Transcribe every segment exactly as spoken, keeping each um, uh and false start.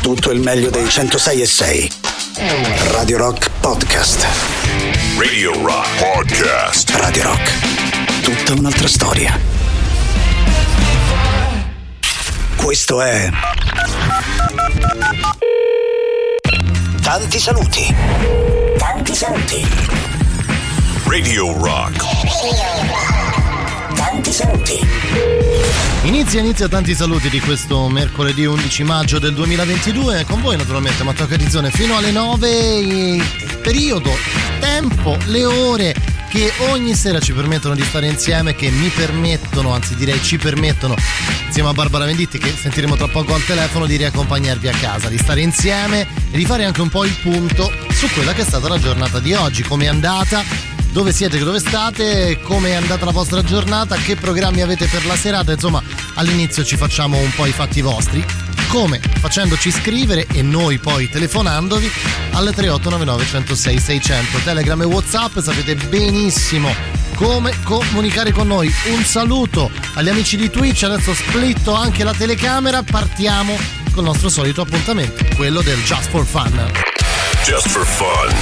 tutto il meglio dei centosei e sei. Radio Rock Podcast. Radio Rock Podcast. Radio Rock. Tutta un'altra storia. Questo è Tanti saluti. Tanti saluti. Radio Rock. Tanti saluti. Inizia, inizia tanti saluti di questo mercoledì undici maggio del duemilaventidue. Con voi naturalmente Matteo Catizzone fino alle nove. Periodo, tempo, le ore che ogni sera ci permettono di stare insieme, che mi permettono, anzi direi ci permettono, insieme a Barbara Venditti, che sentiremo tra poco al telefono, di riaccompagnarvi a casa, di stare insieme e di fare anche un po' il punto su quella che è stata la giornata di oggi, come è andata, dove siete, dove state, come è andata la vostra giornata, che programmi avete per la serata. Insomma, all'inizio ci facciamo un po' i fatti vostri, come? Facendoci scrivere e noi poi telefonandovi alle tre otto nove nove uno zero sei sei zero zero. Telegram e WhatsApp, sapete benissimo come comunicare con noi. Un saluto agli amici di Twitch, adesso splitto anche la telecamera, partiamo con il nostro solito appuntamento, quello del Just for Fun. Just for Fun.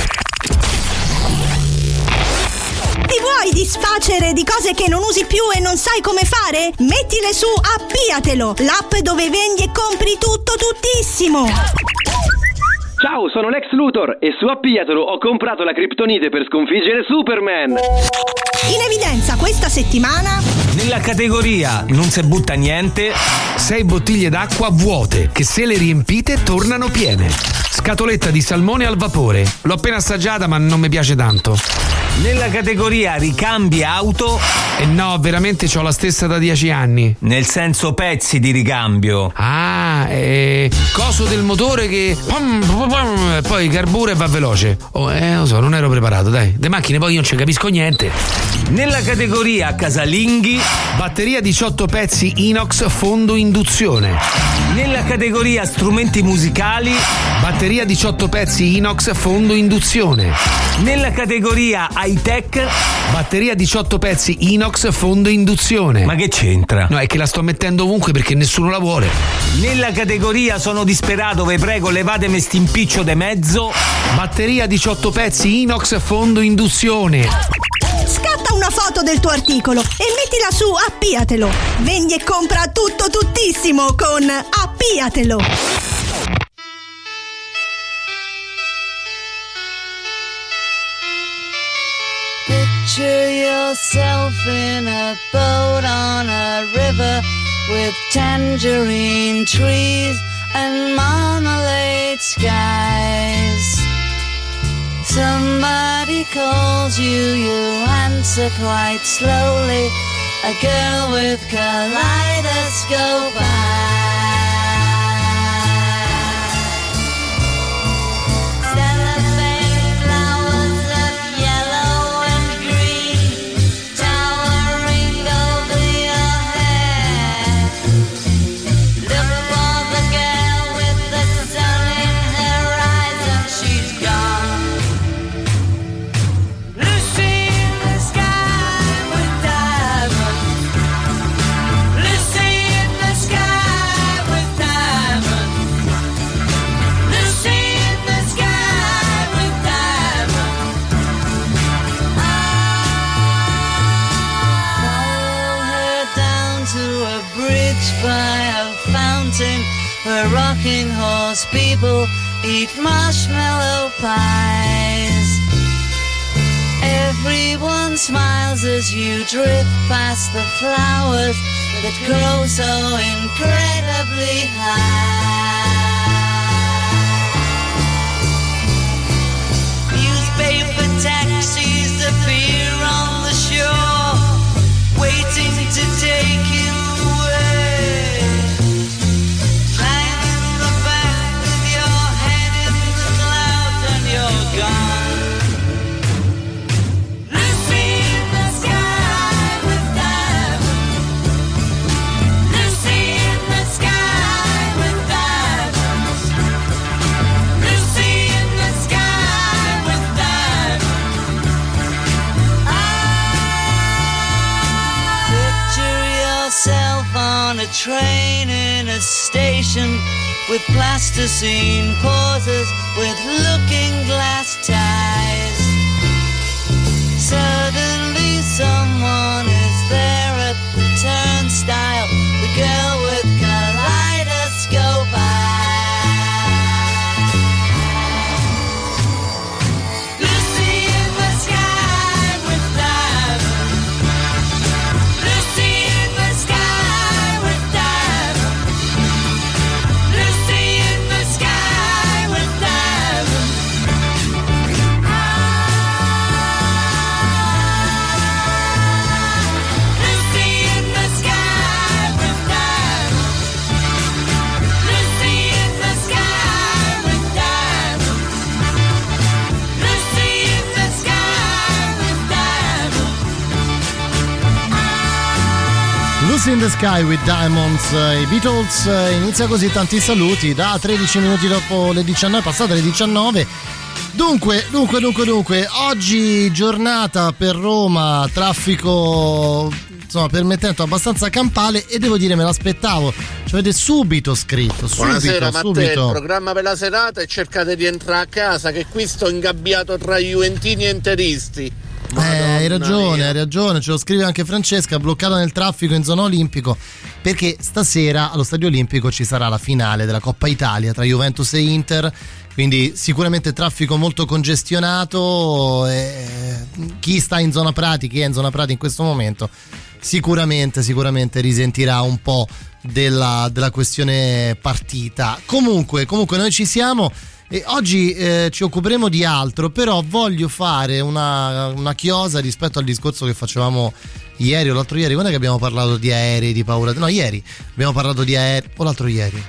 Ti vuoi disfacere di cose che non usi più e non sai come fare? Mettile su Appiatelo, l'app dove vendi e compri tutto tuttissimo. Ciao, sono Lex Luthor e su Appiatelo ho comprato la Kryptonite per sconfiggere Superman. In evidenza questa settimana, nella categoria non se butta niente, sei bottiglie d'acqua vuote che se le riempite tornano piene. Scatoletta di salmone al vapore. L'ho appena assaggiata ma non mi piace tanto. Nella categoria ricambi auto, e eh no, veramente c'ho la stessa da dieci anni. Nel senso pezzi di ricambio. Ah, eh, coso del motore che pum, pum, pum, poi carbura e va veloce. Oh, eh, lo so, non ero preparato, dai. De macchine poi io non ci capisco niente. Nella categoria casalinghi, batteria diciotto pezzi inox fondo induzione. Nella categoria strumenti musicali, batteria diciotto pezzi inox fondo induzione. Nella categoria high tech, batteria diciotto pezzi inox fondo induzione. Ma che c'entra? No, è che la sto mettendo ovunque perché nessuno la vuole. Nella categoria sono disperato, ve prego levatemi st'impiccio de mezzo, batteria diciotto pezzi inox fondo induzione. Scatta una foto del tuo articolo e mettila su Appiatelo. Vendi e compra tutto tuttissimo con Appiatelo. Picture yourself in a boat on a river with tangerine trees and marmalade skies. Somebody calls you, you answer quite slowly. A girl with kaleidoscope eyes. By a fountain where rocking horse people eat marshmallow pies. Everyone smiles as you drift past the flowers that grow so incredibly high. Newspaper taxis appear on the shore, waiting to take you away. On a train in a station with plasticine pauses, with looking glass ties. Suddenly someone is there at the turnstile, the girl with kaleidoscope eyes. Lucy in the sky with diamonds. Lucy in the sky with diamonds. Lucy in the sky with diamonds. Lucy in the sky with diamonds. Lucy in the sky with diamonds. Lucy in the sky with diamonds. Lucy in the Sky with Diamonds, i Beatles. eh, Inizia così, tanti saluti da tredici minuti dopo le diciannove, passate le diciannove. Dunque, dunque, dunque, dunque, oggi giornata per Roma, traffico insomma permettendo abbastanza campale, e devo dire me l'aspettavo, ci avete subito scritto, subito, Buonasera Matteo, il subito. programma per la serata, e cercate di entrare a casa che qui sto ingabbiato tra juventini e interisti. Eh, hai Madonna ragione, mia. hai ragione, ce lo scrive anche Francesca, bloccata nel traffico in zona olimpico, perché stasera allo Stadio Olimpico ci sarà la finale della Coppa Italia tra Juventus e Inter, quindi sicuramente traffico molto congestionato. eh, chi sta in zona Prati, chi è in zona Prati in questo momento, sicuramente, sicuramente risentirà un po' della, della questione partita. Comunque, comunque noi ci siamo. E oggi eh, ci occuperemo di altro, però voglio fare una, una chiosa rispetto al discorso che facevamo ieri o l'altro ieri. Quando è che abbiamo parlato di aerei, di paura? No, ieri abbiamo parlato di aerei, o l'altro ieri?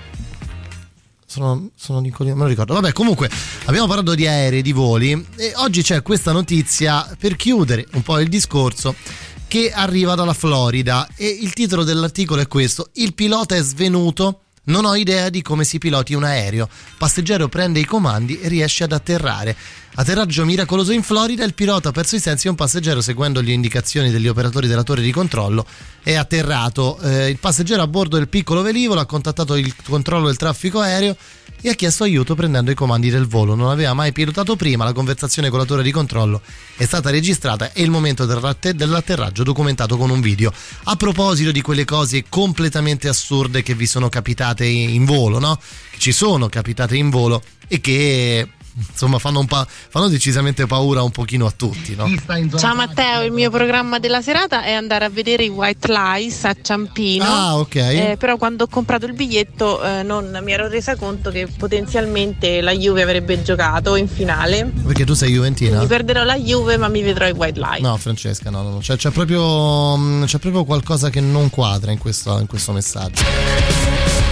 Sono, sono di me lo ricordo. Vabbè, comunque abbiamo parlato di aerei, di voli, e oggi c'è questa notizia per chiudere un po' il discorso, che arriva dalla Florida, e il titolo dell'articolo è questo: il pilota è svenuto. Non ho idea di come si piloti un aereo. Passeggero prende i comandi e riesce ad atterrare. Atterraggio miracoloso in Florida, il pilota ha perso i sensi e un passeggero, seguendo le indicazioni degli operatori della torre di controllo, è atterrato. Eh, il passeggero a bordo del piccolo velivolo ha contattato il controllo del traffico aereo e ha chiesto aiuto prendendo i comandi del volo. Non aveva mai pilotato prima, la conversazione con la torre di controllo è stata registrata e il momento dell'atterraggio documentato con un video. A proposito di quelle cose completamente assurde che vi sono capitate in volo, no? Che ci sono capitate in volo e che insomma fanno, un pa- fanno decisamente paura un pochino a tutti, no? Ciao Matteo, il mio programma della serata è andare a vedere i White Lies a Ciampino. Ah, ok. Eh, però quando ho comprato il biglietto eh, non mi ero resa conto che potenzialmente la Juve avrebbe giocato in finale. Perché tu sei juventina? Mi perderò la Juve, ma mi vedrò i White Lies. No, Francesca, no, no, no. C'è, c'è proprio c'è proprio qualcosa che non quadra in questo, in questo messaggio.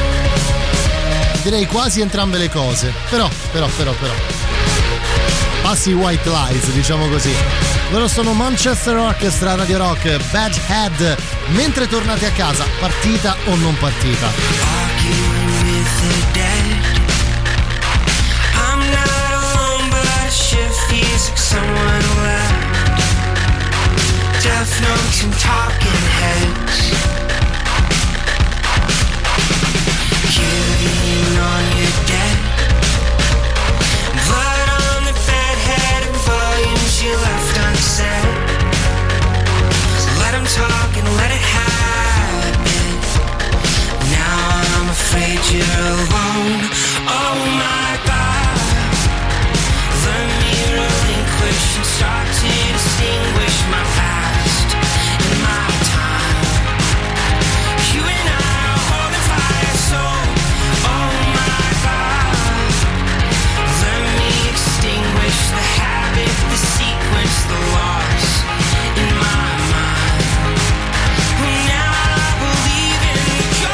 Direi quasi entrambe le cose. Però, però, però, però. Passi White Lies, diciamo così. Loro sono Manchester Orchestra, Radio Rock, Bad Head. Mentre tornate a casa, partita o non partita? Death notes and talking heads. Killing on your dead. Blood on the bedhead and volumes you left unsaid. Let them talk and let it happen. Now I'm afraid you're alone. Oh my God. Let me relinquish and start to distinguish my past and my time. You and I are holding fire, so oh my God. Let me extinguish the habit, the sequence, the loss in my mind. Now I believe in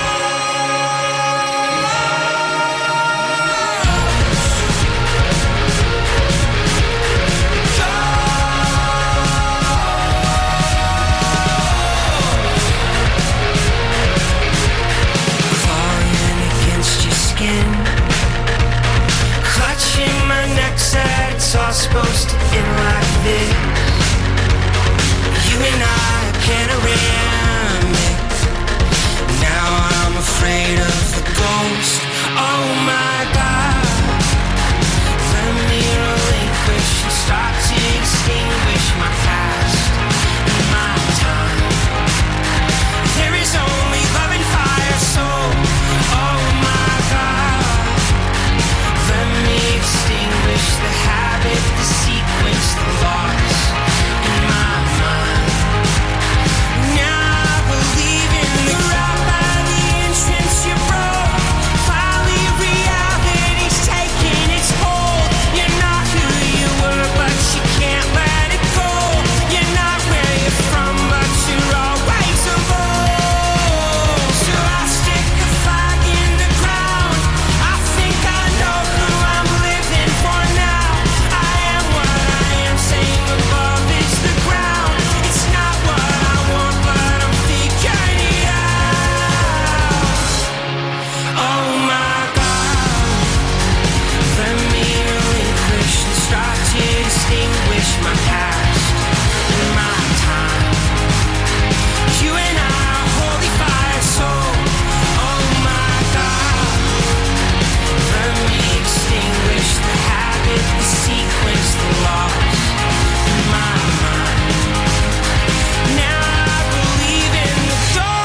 clutching my neck, said it's all supposed to end like this. You and I are panoramic. Now I'm afraid of the ghost Oh my God, let me relinquish and start to extinguish my past and my time. There is only love and fire, so oh my God, let me extinguish the habit, the sequence, the loss in my mind. Now I believe in the ground by the entrance you broke. Finally reality's taking its hold. You're not who you were, but you can't let it go. You're not where you're from, but you're always alone. So I stick a flag in the ground. I think I know who I'm living for now. I am what I am, saying above is the ground. It's not what I want, but I'm figuring it out. Oh my God, let me relinquish and start to extinguish my past and my time. You and I are holy fire, so oh my God, let me extinguish the habit, the sequence, the loss in my mind. Now I believe in the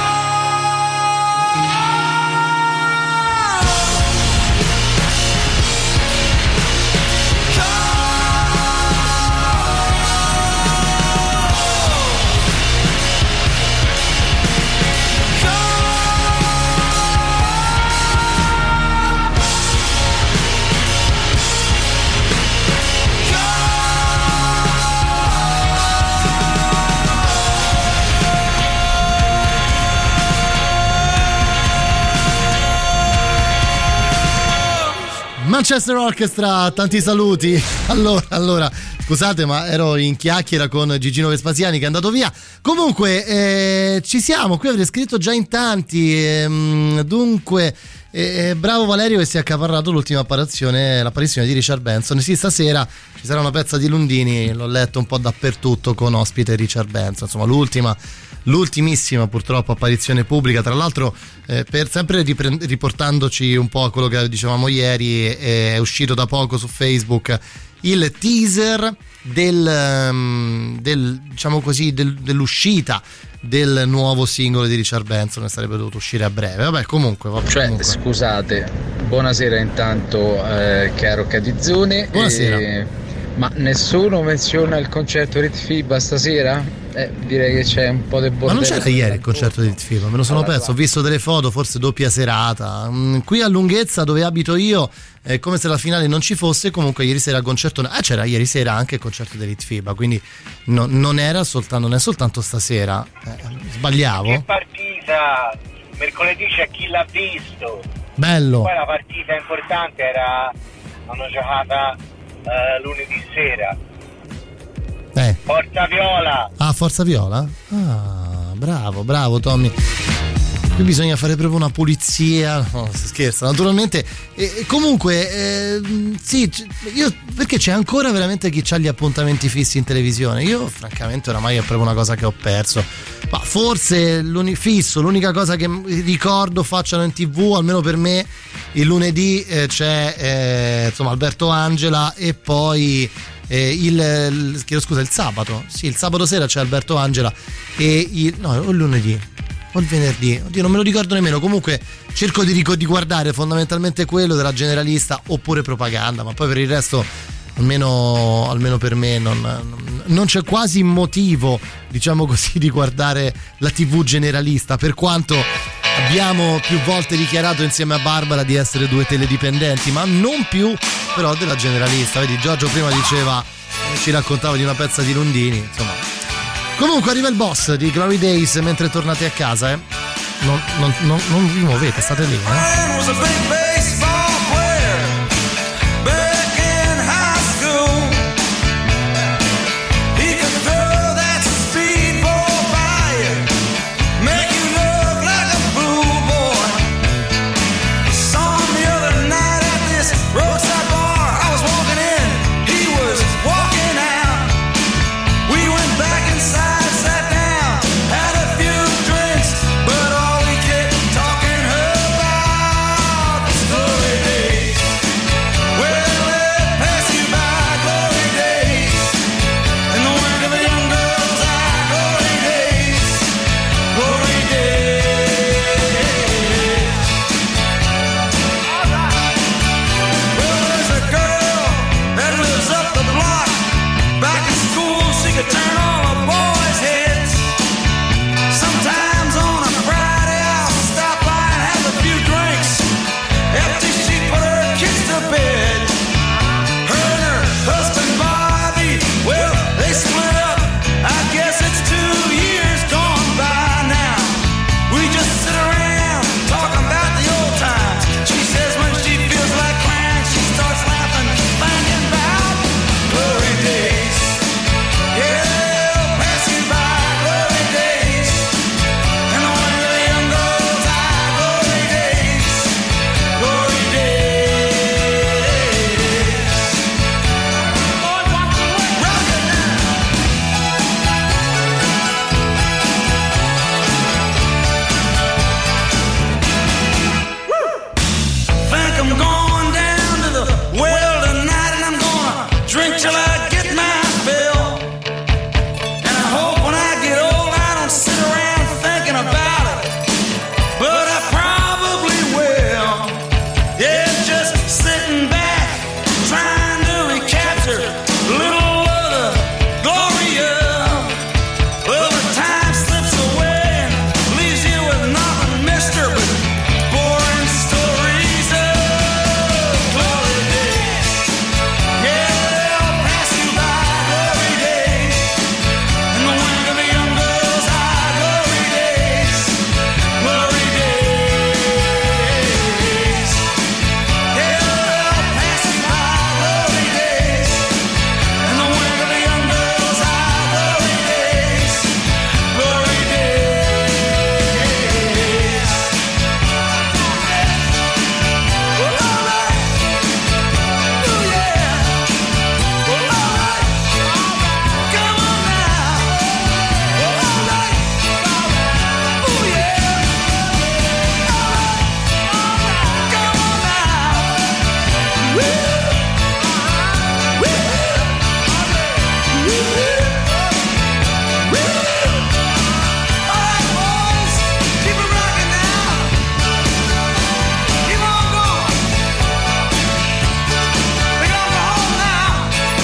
Manchester Orchestra, tanti saluti. Allora, allora, scusate, ma ero in chiacchiera con Gigino Vespasiani che è andato via. Comunque, eh, ci siamo, qui avrei scritto già in tanti. Ehm, dunque, eh, bravo Valerio che si è accaparrato l'ultima apparizione, l'apparizione di Richard Benson. Sì, stasera ci sarà una pezza di Lundini, l'ho letto un po' dappertutto con ospite Richard Benson. Insomma, l'ultima. L'ultimissima purtroppo apparizione pubblica, tra l'altro eh, per sempre ripre- riportandoci un po' a quello che dicevamo ieri, è uscito da poco su Facebook il teaser del, um, del diciamo così del, dell'uscita del nuovo singolo di Richard Benson, che sarebbe dovuto uscire a breve. Vabbè, comunque, vabbè, cioè comunque. Scusate, buonasera intanto, eh, caro Catizzone. Buonasera. eh, ma nessuno menziona il concerto Rit FIBA stasera? Eh, direi che c'è un po' di bordello. Ma non c'era ieri il concerto di FIBA, me lo sono allora, perso, ho visto delle foto, forse doppia serata. Mm, qui a Lunghezza, dove abito io, è come se la finale non ci fosse. Comunque ieri sera il concerto, ah, c'era ieri sera anche il concerto dell'Hit FIBA, quindi no, non era soltanto, non è soltanto stasera. Eh, sbagliavo? Che partita? Mercoledì c'è chi l'ha visto. Bello. Poi la partita importante era, hanno giocata eh, lunedì sera. Eh. Forza Viola. Ah, Forza Viola? Ah, bravo, bravo Tommy. Qui bisogna fare proprio una pulizia. No, si scherza, naturalmente. E, e comunque, eh, sì, io, perché c'è ancora veramente chi ha gli appuntamenti fissi in televisione. Io, francamente, oramai è proprio una cosa che ho perso. Ma forse l'uni, fisso, l'unica cosa che ricordo facciano in TV, almeno per me, il lunedì eh, c'è eh, insomma Alberto Angela, e poi eh, il, il chiedo scusa il sabato sì il sabato sera c'è Alberto Angela, e il, no o il lunedì o il venerdì, oddio non me lo ricordo nemmeno. Comunque cerco di, di guardare fondamentalmente quello della generalista oppure propaganda, ma poi per il resto almeno, almeno per me non, non c'è quasi motivo, diciamo così, di guardare la tivù generalista, per quanto abbiamo più volte dichiarato insieme a Barbara di essere due teledipendenti, ma non più però della generalista. Vedi, Giorgio prima diceva, ci raccontava di una pezza di Lundini, insomma. Comunque arriva il boss di Glory Days mentre tornate a casa, eh. Non, non, non, non vi muovete, state lì, eh. Story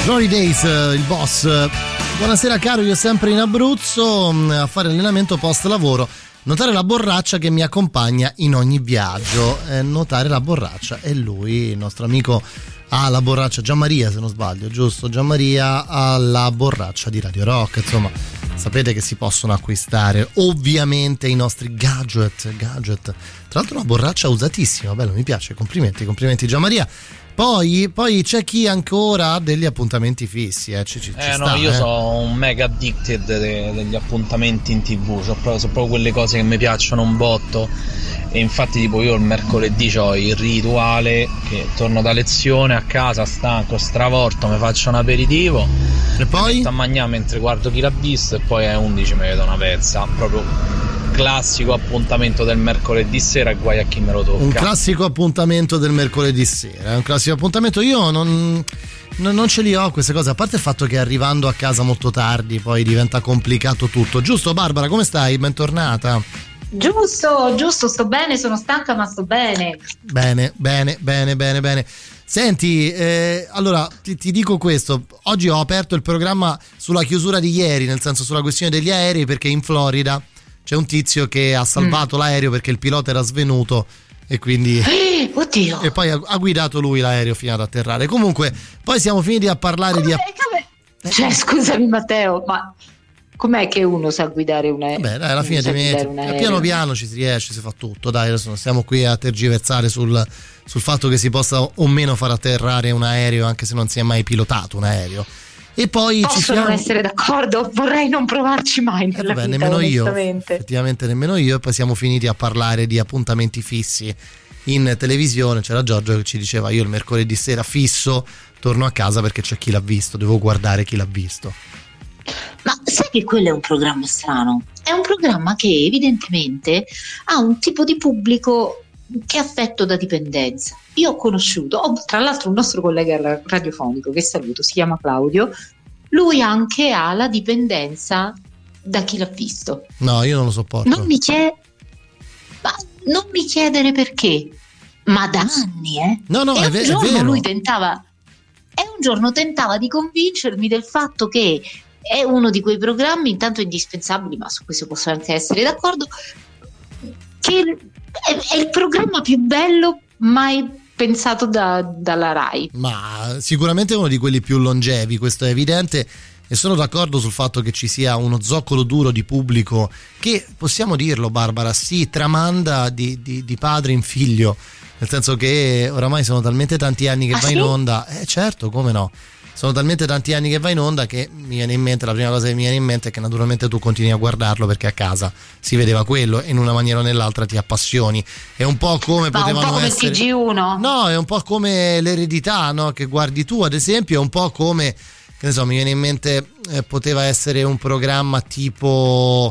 Glory Days, il boss. Buonasera caro, io sempre in Abruzzo a fare allenamento post lavoro. Notare la borraccia che mi accompagna in ogni viaggio. Eh, notare la borraccia. E lui, il nostro amico, ha la borraccia. Gianmaria, se non sbaglio, giusto? Gianmaria ha la borraccia di Radio Rock. Insomma, sapete che si possono acquistare ovviamente i nostri gadget. gadget. Tra l'altro, una borraccia usatissima. Bello, mi piace. Complimenti, complimenti, Gianmaria. Poi, poi c'è chi ancora ha degli appuntamenti fissi, eh, ci, ci, eh ci no, sta, io eh. sono un mega addicted de, degli appuntamenti in tv, sono proprio, sono proprio quelle cose che mi piacciono un botto, e infatti tipo io il mercoledì ho il rituale che torno da lezione a casa stanco, stravolto, mi faccio un aperitivo e poi mi metto a mangiare mentre guardo Chi l'ha visto e poi alle undici mi vedo una pezza, proprio classico appuntamento del mercoledì sera e guai a chi me lo tocca. Un classico appuntamento del mercoledì sera, un classico appuntamento. Io non, non, non ce li ho queste cose, a parte il fatto che arrivando a casa molto tardi poi diventa complicato tutto. Giusto Barbara, come stai? Bentornata. Giusto, giusto, sto bene, sono stanca ma sto bene. Bene, bene, bene, bene, bene. Senti, eh, allora ti, ti dico questo, oggi ho aperto il programma sulla chiusura di ieri, nel senso sulla questione degli aerei, perché in Florida c'è un tizio che ha salvato mm. l'aereo perché il pilota era svenuto e quindi eh, oddio. E poi ha, ha guidato lui l'aereo fino ad atterrare. Comunque poi siamo finiti a parlare come, di come... cioè scusami Matteo, ma com'è che uno sa guidare un aereo? Vabbè dai, alla fine ti metti piano piano, ci si riesce, si fa tutto, dai, adesso non stiamo qui a tergiversare sul, sul fatto che si possa o meno far atterrare un aereo anche se non si è mai pilotato un aereo. E poi posso ci siamo... non essere d'accordo, vorrei non provarci mai nella eh, vabbè, vita, nemmeno io, onestamente. effettivamente nemmeno io. E poi siamo finiti a parlare di appuntamenti fissi in televisione. C'era Giorgio che ci diceva: io il mercoledì sera fisso torno a casa perché c'è Chi l'ha visto, devo guardare Chi l'ha visto. Ma sai che quello è un programma strano? È un programma che evidentemente ha un tipo di pubblico che è affetto da dipendenza. Io ho conosciuto, ho, tra l'altro un nostro collega radiofonico che saluto, si chiama Claudio, lui anche ha la dipendenza da Chi l'ha visto. No, io non lo sopporto. Non mi chiede, ma non mi chiedere perché, ma da anni, eh? No, no, e è, un ve- giorno è vero. lui tentava, e un giorno tentava di convincermi del fatto che è uno di quei programmi, intanto indispensabili, ma su questo posso anche essere d'accordo, che è, è il programma più bello mai pensato da, dalla Rai. Ma sicuramente è uno di quelli più longevi, questo è evidente, e sono d'accordo sul fatto che ci sia uno zoccolo duro di pubblico che, possiamo dirlo Barbara, si tramanda di, di, di padre in figlio, nel senso che oramai sono talmente tanti anni che ah, va sì? in onda, eh certo, come no, sono talmente tanti anni che va in onda che mi viene in mente, la prima cosa che mi viene in mente è che naturalmente tu continui a guardarlo perché a casa si vedeva quello e in una maniera o nell'altra ti appassioni. È un po' come Ma potevano un po' come essere... T G uno. No, è un po' come l'eredità, no? Che guardi tu ad esempio, è un po' come, che ne so, mi viene in mente, eh, poteva essere un programma tipo...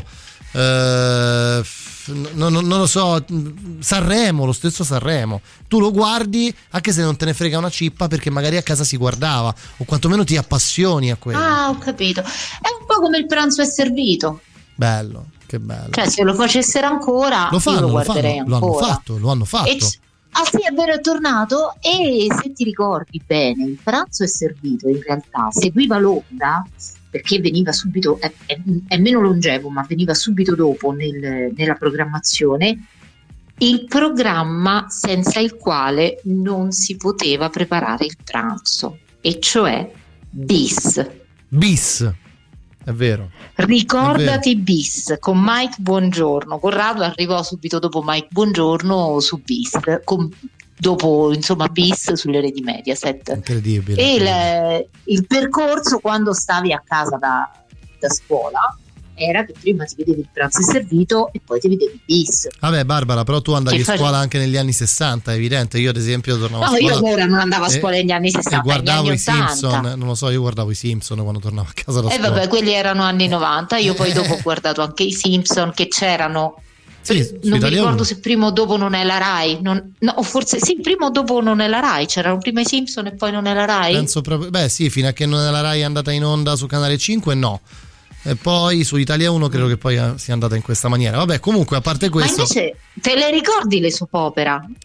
Eh, Non, non, non lo so, Sanremo, lo stesso Sanremo, tu lo guardi anche se non te ne frega una cippa perché magari a casa si guardava, o quantomeno ti appassioni a quello. Ah, ho capito, è un po' come Il pranzo è servito. Bello, che bello. Cioè se lo facessero ancora lo fanno, io lo lo guarderei fanno, ancora. lo hanno fatto, lo hanno fatto. E c- ah sì, è vero, è tornato. E se ti ricordi bene, Il pranzo è servito in realtà seguiva l'onda perché veniva subito, è, è, è meno longevo, ma veniva subito dopo nel, nella programmazione, il programma senza il quale non si poteva preparare il pranzo, e cioè Bis. Bis, è vero. Ricordati è vero. Bis con Mike Buongiorno. Corrado arrivò subito dopo Mike Buongiorno su Bis, con, dopo insomma Bis sulle reti Mediaset. Incredibile. E il, il percorso quando stavi a casa da, da scuola era che prima ti vedevi Il pranzo è servito e poi ti vedevi Bis. Vabbè Barbara, però tu andavi Che a scuola fai? anche negli anni sessanta, è evidente. Io ad esempio tornavo No, a scuola, io ora non andavo a scuola e, negli anni sessanta, e guardavo negli anni i Simpson, ottanta. non lo so, io guardavo i Simpson quando tornavo a casa da E eh, scuola. vabbè, quelli erano anni novanta. Io poi dopo ho guardato anche i Simpson, che c'erano. Sì, non mi ricordo uno. se prima o dopo non è la Rai, non, no, o forse sì, prima o dopo non è la Rai, c'erano prima i Simpson e poi non è la Rai. Penso proprio, beh sì, fino a che non è la Rai è andata in onda su Canale cinque, no. E poi su Italia uno credo che poi sia andata in questa maniera. Vabbè, comunque a parte questo. Ma invece te le ricordi le soap opera?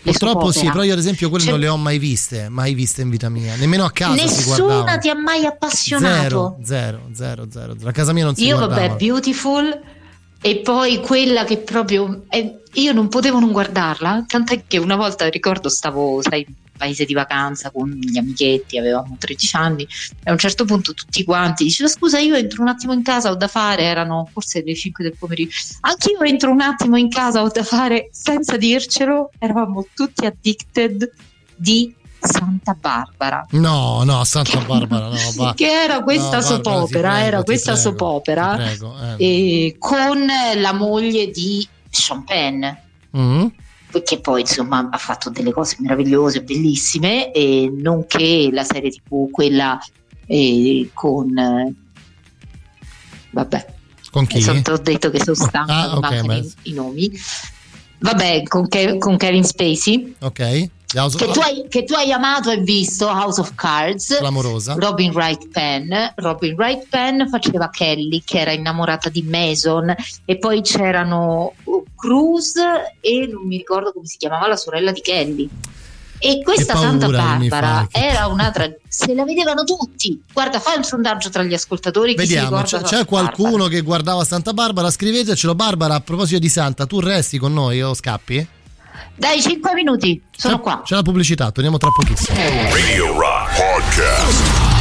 Purtroppo sì, però io ad esempio quelle C'è... non le ho mai viste, mai viste in vita mia, nemmeno a casa si guardavano. Nessuna ti ha mai appassionato? Zero, zero, zero, zero. A casa mia non si io guardava. Io vabbè, Beautiful, e poi quella che proprio eh, io non potevo non guardarla, tant'è che una volta ricordo stavo, sai, paese di vacanza con gli amichetti, avevamo tredici anni e a un certo punto tutti quanti dicevano scusa io entro un attimo in casa, ho da fare, erano forse le cinque del pomeriggio, anch'io entro un attimo in casa, ho da fare, senza dircelo eravamo tutti addicted di Santa Barbara. No, no, Santa Barbara no, va. Che era questa no, soap Barbara, opera, prego, era questa prego, soap opera prego, eh. e con la moglie di Sean Penn. Mm. Che poi insomma ha fatto delle cose meravigliose, bellissime, e nonché la serie tivù quella eh, con eh, vabbè con chi? Ti ho detto che sono stanca, ah, okay, mancano i, i nomi, vabbè con, Ke- con Kevin Spacey, ok, che tu, hai, che tu hai amato e visto House of Cards, clamorosa. Robin Wright Penn Robin Wright Penn faceva Kelly, che era innamorata di Mason, e poi c'erano Cruz e non mi ricordo come si chiamava la sorella di Kelly, e questa Santa Barbara era un'altra, se la vedevano tutti. Guarda, fai un sondaggio tra gli ascoltatori. Vediamo, c'è, c'è qualcuno Barbara. Che guardava Santa Barbara? Scrivetecelo. Barbara, a proposito di Santa, tu resti con noi o scappi? Dai, cinque minuti, sono c'è, qua. C'è la pubblicità, torniamo tra pochissimo. Radio Rock Podcast.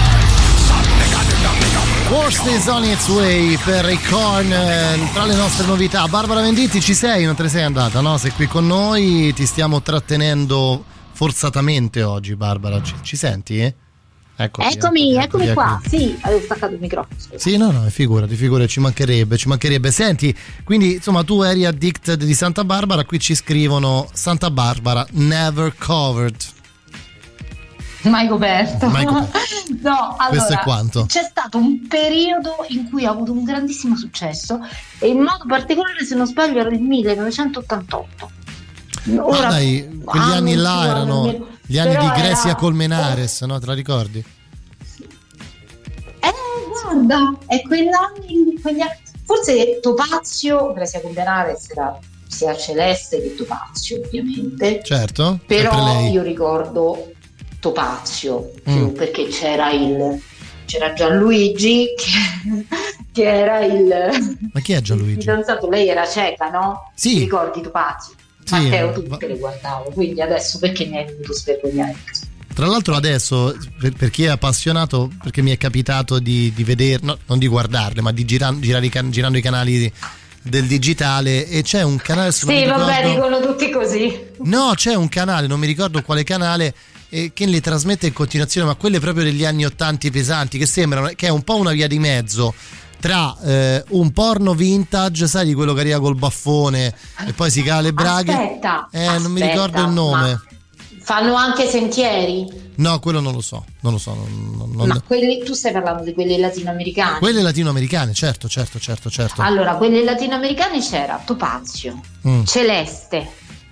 Worst is on its way per i Korn, eh, tra le nostre novità. Barbara Venditti, ci sei? Non te ne sei andata, no? Sei qui con noi, ti stiamo trattenendo forzatamente oggi, Barbara. Ci, ci senti? Eh? Eccoti, eccomi, eccomi, eccomi qua. eccomi. Sì, avevo staccato il microfono. Scusa. Sì, no, no, figurati, figurati, ci mancherebbe, ci mancherebbe. Senti, quindi insomma tu eri addicted di Santa Barbara, qui ci scrivono Santa Barbara never covered. Mai coperto. Mai coperto. No, allora, questo è quanto. C'è stato un periodo in cui ha avuto un grandissimo successo, e in modo particolare, se non sbaglio, era il millenovecentottantotto. Ora, ah, dai, quegli anni, anni là erano mio... gli anni di Grecia era... Colmenares, no? Te la ricordi? Eh, guarda, è quell'anni, quegli anni... forse Topazio, Grecia Colmenares era sia Celeste che Topazio, ovviamente. Certo. Però io ricordo Topazio più, mm. perché c'era il c'era Gianluigi che, che era il ma chi è Gianluigi? Il fidanzato, lei era cieca, no? Sì. Ti ricordi Topazio? Sì, Matteo, tutte va... le guardavo, quindi adesso perché mi hai venuto svergognare? Tra l'altro adesso, per, per chi è appassionato, perché mi è capitato di, di vedere, no, non di guardarle, ma di girare, girare i can, girando i canali di, del digitale, e c'è un canale, se sì, non mi vabbè, ricordo... dicono tutti così. No, c'è un canale, non mi ricordo quale canale, eh, che le trasmette in continuazione, ma quelle proprio degli anni ottanti pesanti, che sembrano, che è un po' una via di mezzo tra eh, un porno vintage, sai, di quello che arriva col baffone e poi si cala le braghe. Aspetta, eh, aspetta, non mi ricordo il nome. Fanno anche sentieri? No, quello non lo so, non lo so. Non, non... Ma quelli, tu stai parlando di quelli latinoamericani? Quelle latinoamericane, certo, certo, certo, certo. Allora, quelli latinoamericani c'era Topazio, mm. Celeste.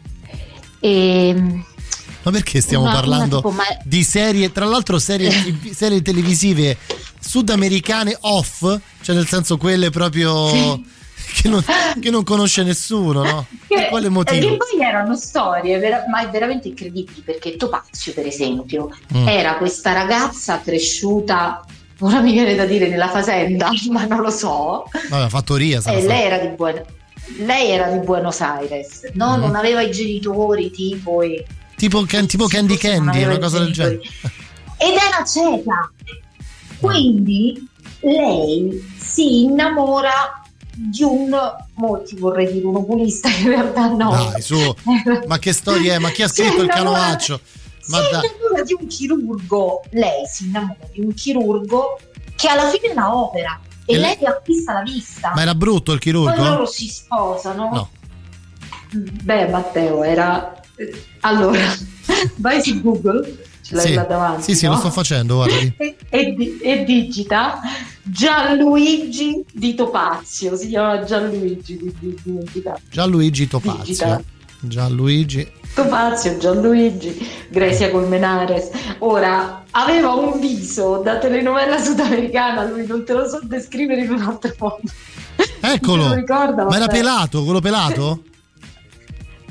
E... Ma perché stiamo una, parlando una tipo, ma... di serie, tra l'altro serie, serie televisive sudamericane off, cioè nel senso quelle proprio sì. che, non, che non conosce nessuno, no? Che, per quale motivo? Che poi erano storie vera, ma veramente incredibili, perché Topazio, per esempio, mm. era questa ragazza cresciuta, ora mi viene da dire nella fazenda, ma non lo so. Vabbè, fattoria, e eh, lei era di Buenos lei era di Buenos Aires, no? Mm. Non aveva i genitori tipo e tipo, can, tipo Candy Candy, una cosa del genere. Ed era cieca. Quindi lei si innamora di un, molti vorrei dire un oculista, in realtà no. Dai, su, ma che storia è? Ma chi ha scritto il Canovaccio? Ma si innamora di un chirurgo, lei si innamora di un chirurgo che alla fine la opera e, e lei le... acquista la vista. Ma era brutto il chirurgo? Poi loro si sposano. No. Beh, Matteo, era... Allora, vai su Google, ce l'hai sì, là davanti. Sì, sì, no? lo sto facendo, guarda. e, e, e digita Gianluigi di Topazio, si chiama Gianluigi di, di, di, di Gianluigi Topazio. Digita. Gianluigi Topazio, Gianluigi, Grecia Colmenares. Ora, aveva un viso da telenovela sudamericana, lui non te lo so descrivere in un altro modo. Eccolo, ricorda, ma era pelato, quello pelato?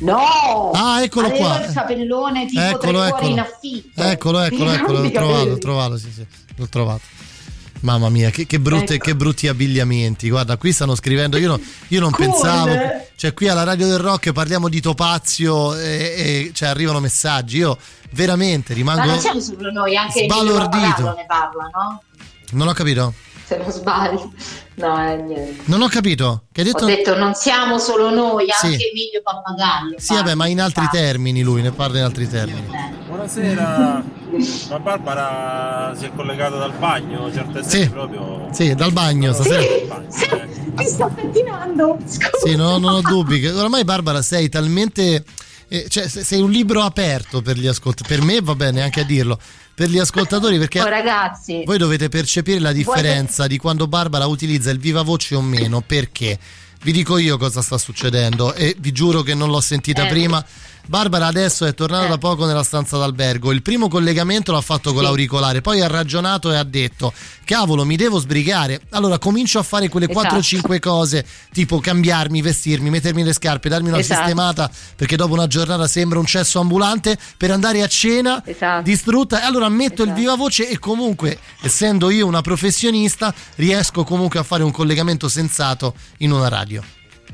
No! Ah, eccolo aveva qua. il capellone tipo Eccolo, tre cuori eccolo. in affitto. Eccolo, eccolo, eccolo, l'ho trovato, l'ho trovato, sì, sì, l'ho trovato. Mamma mia, che, che, brutte, Ecco. che brutti abbigliamenti. Guarda, qui stanno scrivendo. Io, no, io non Come? pensavo. Cioè, qui alla Radio del Rock parliamo di Topazio e, e cioè, arrivano messaggi. Io veramente rimango. Ma non siamo solo noi, anche Emilio sbalordito. Pappagallo ne parla, no? Non ho capito. Se non sbaglio. No, è niente. Non ho capito. Che hai detto? Ho detto non siamo solo noi, anche Sì. Emilio Pappagallo. Sì, vabbè, ma in altri termini lui, ne parla in altri termini. Buonasera, la Barbara si è collegata dal bagno, certe Sì. sere proprio. Sì, dal bagno stasera. Sì, mi sto pettinando. Scusa. Sì, no, non ho dubbi. Che oramai, Barbara, sei talmente. eh, cioè, se- sei un libro aperto per gli ascoltatori. Per me va bene anche a dirlo. Per gli ascoltatori, perché Oh, ragazzi, voi dovete percepire la differenza di quando Barbara utilizza il viva voce o meno. Perché? Vi dico io cosa sta succedendo e vi giuro che non l'ho sentita Eh. prima. Barbara adesso è tornata Eh. da poco nella stanza d'albergo. Il primo collegamento l'ha fatto con Sì. l'auricolare, poi ha ragionato e ha detto: cavolo, mi devo sbrigare. Allora comincio a fare quelle Esatto. quattro cinque cose, tipo cambiarmi, vestirmi, mettermi le scarpe, darmi una Esatto. sistemata, perché dopo una giornata sembra un cesso ambulante, per andare a cena Esatto. distrutta. E allora metto il Esatto. viva voce e comunque, essendo io una professionista, riesco comunque a fare un collegamento sensato in una radio.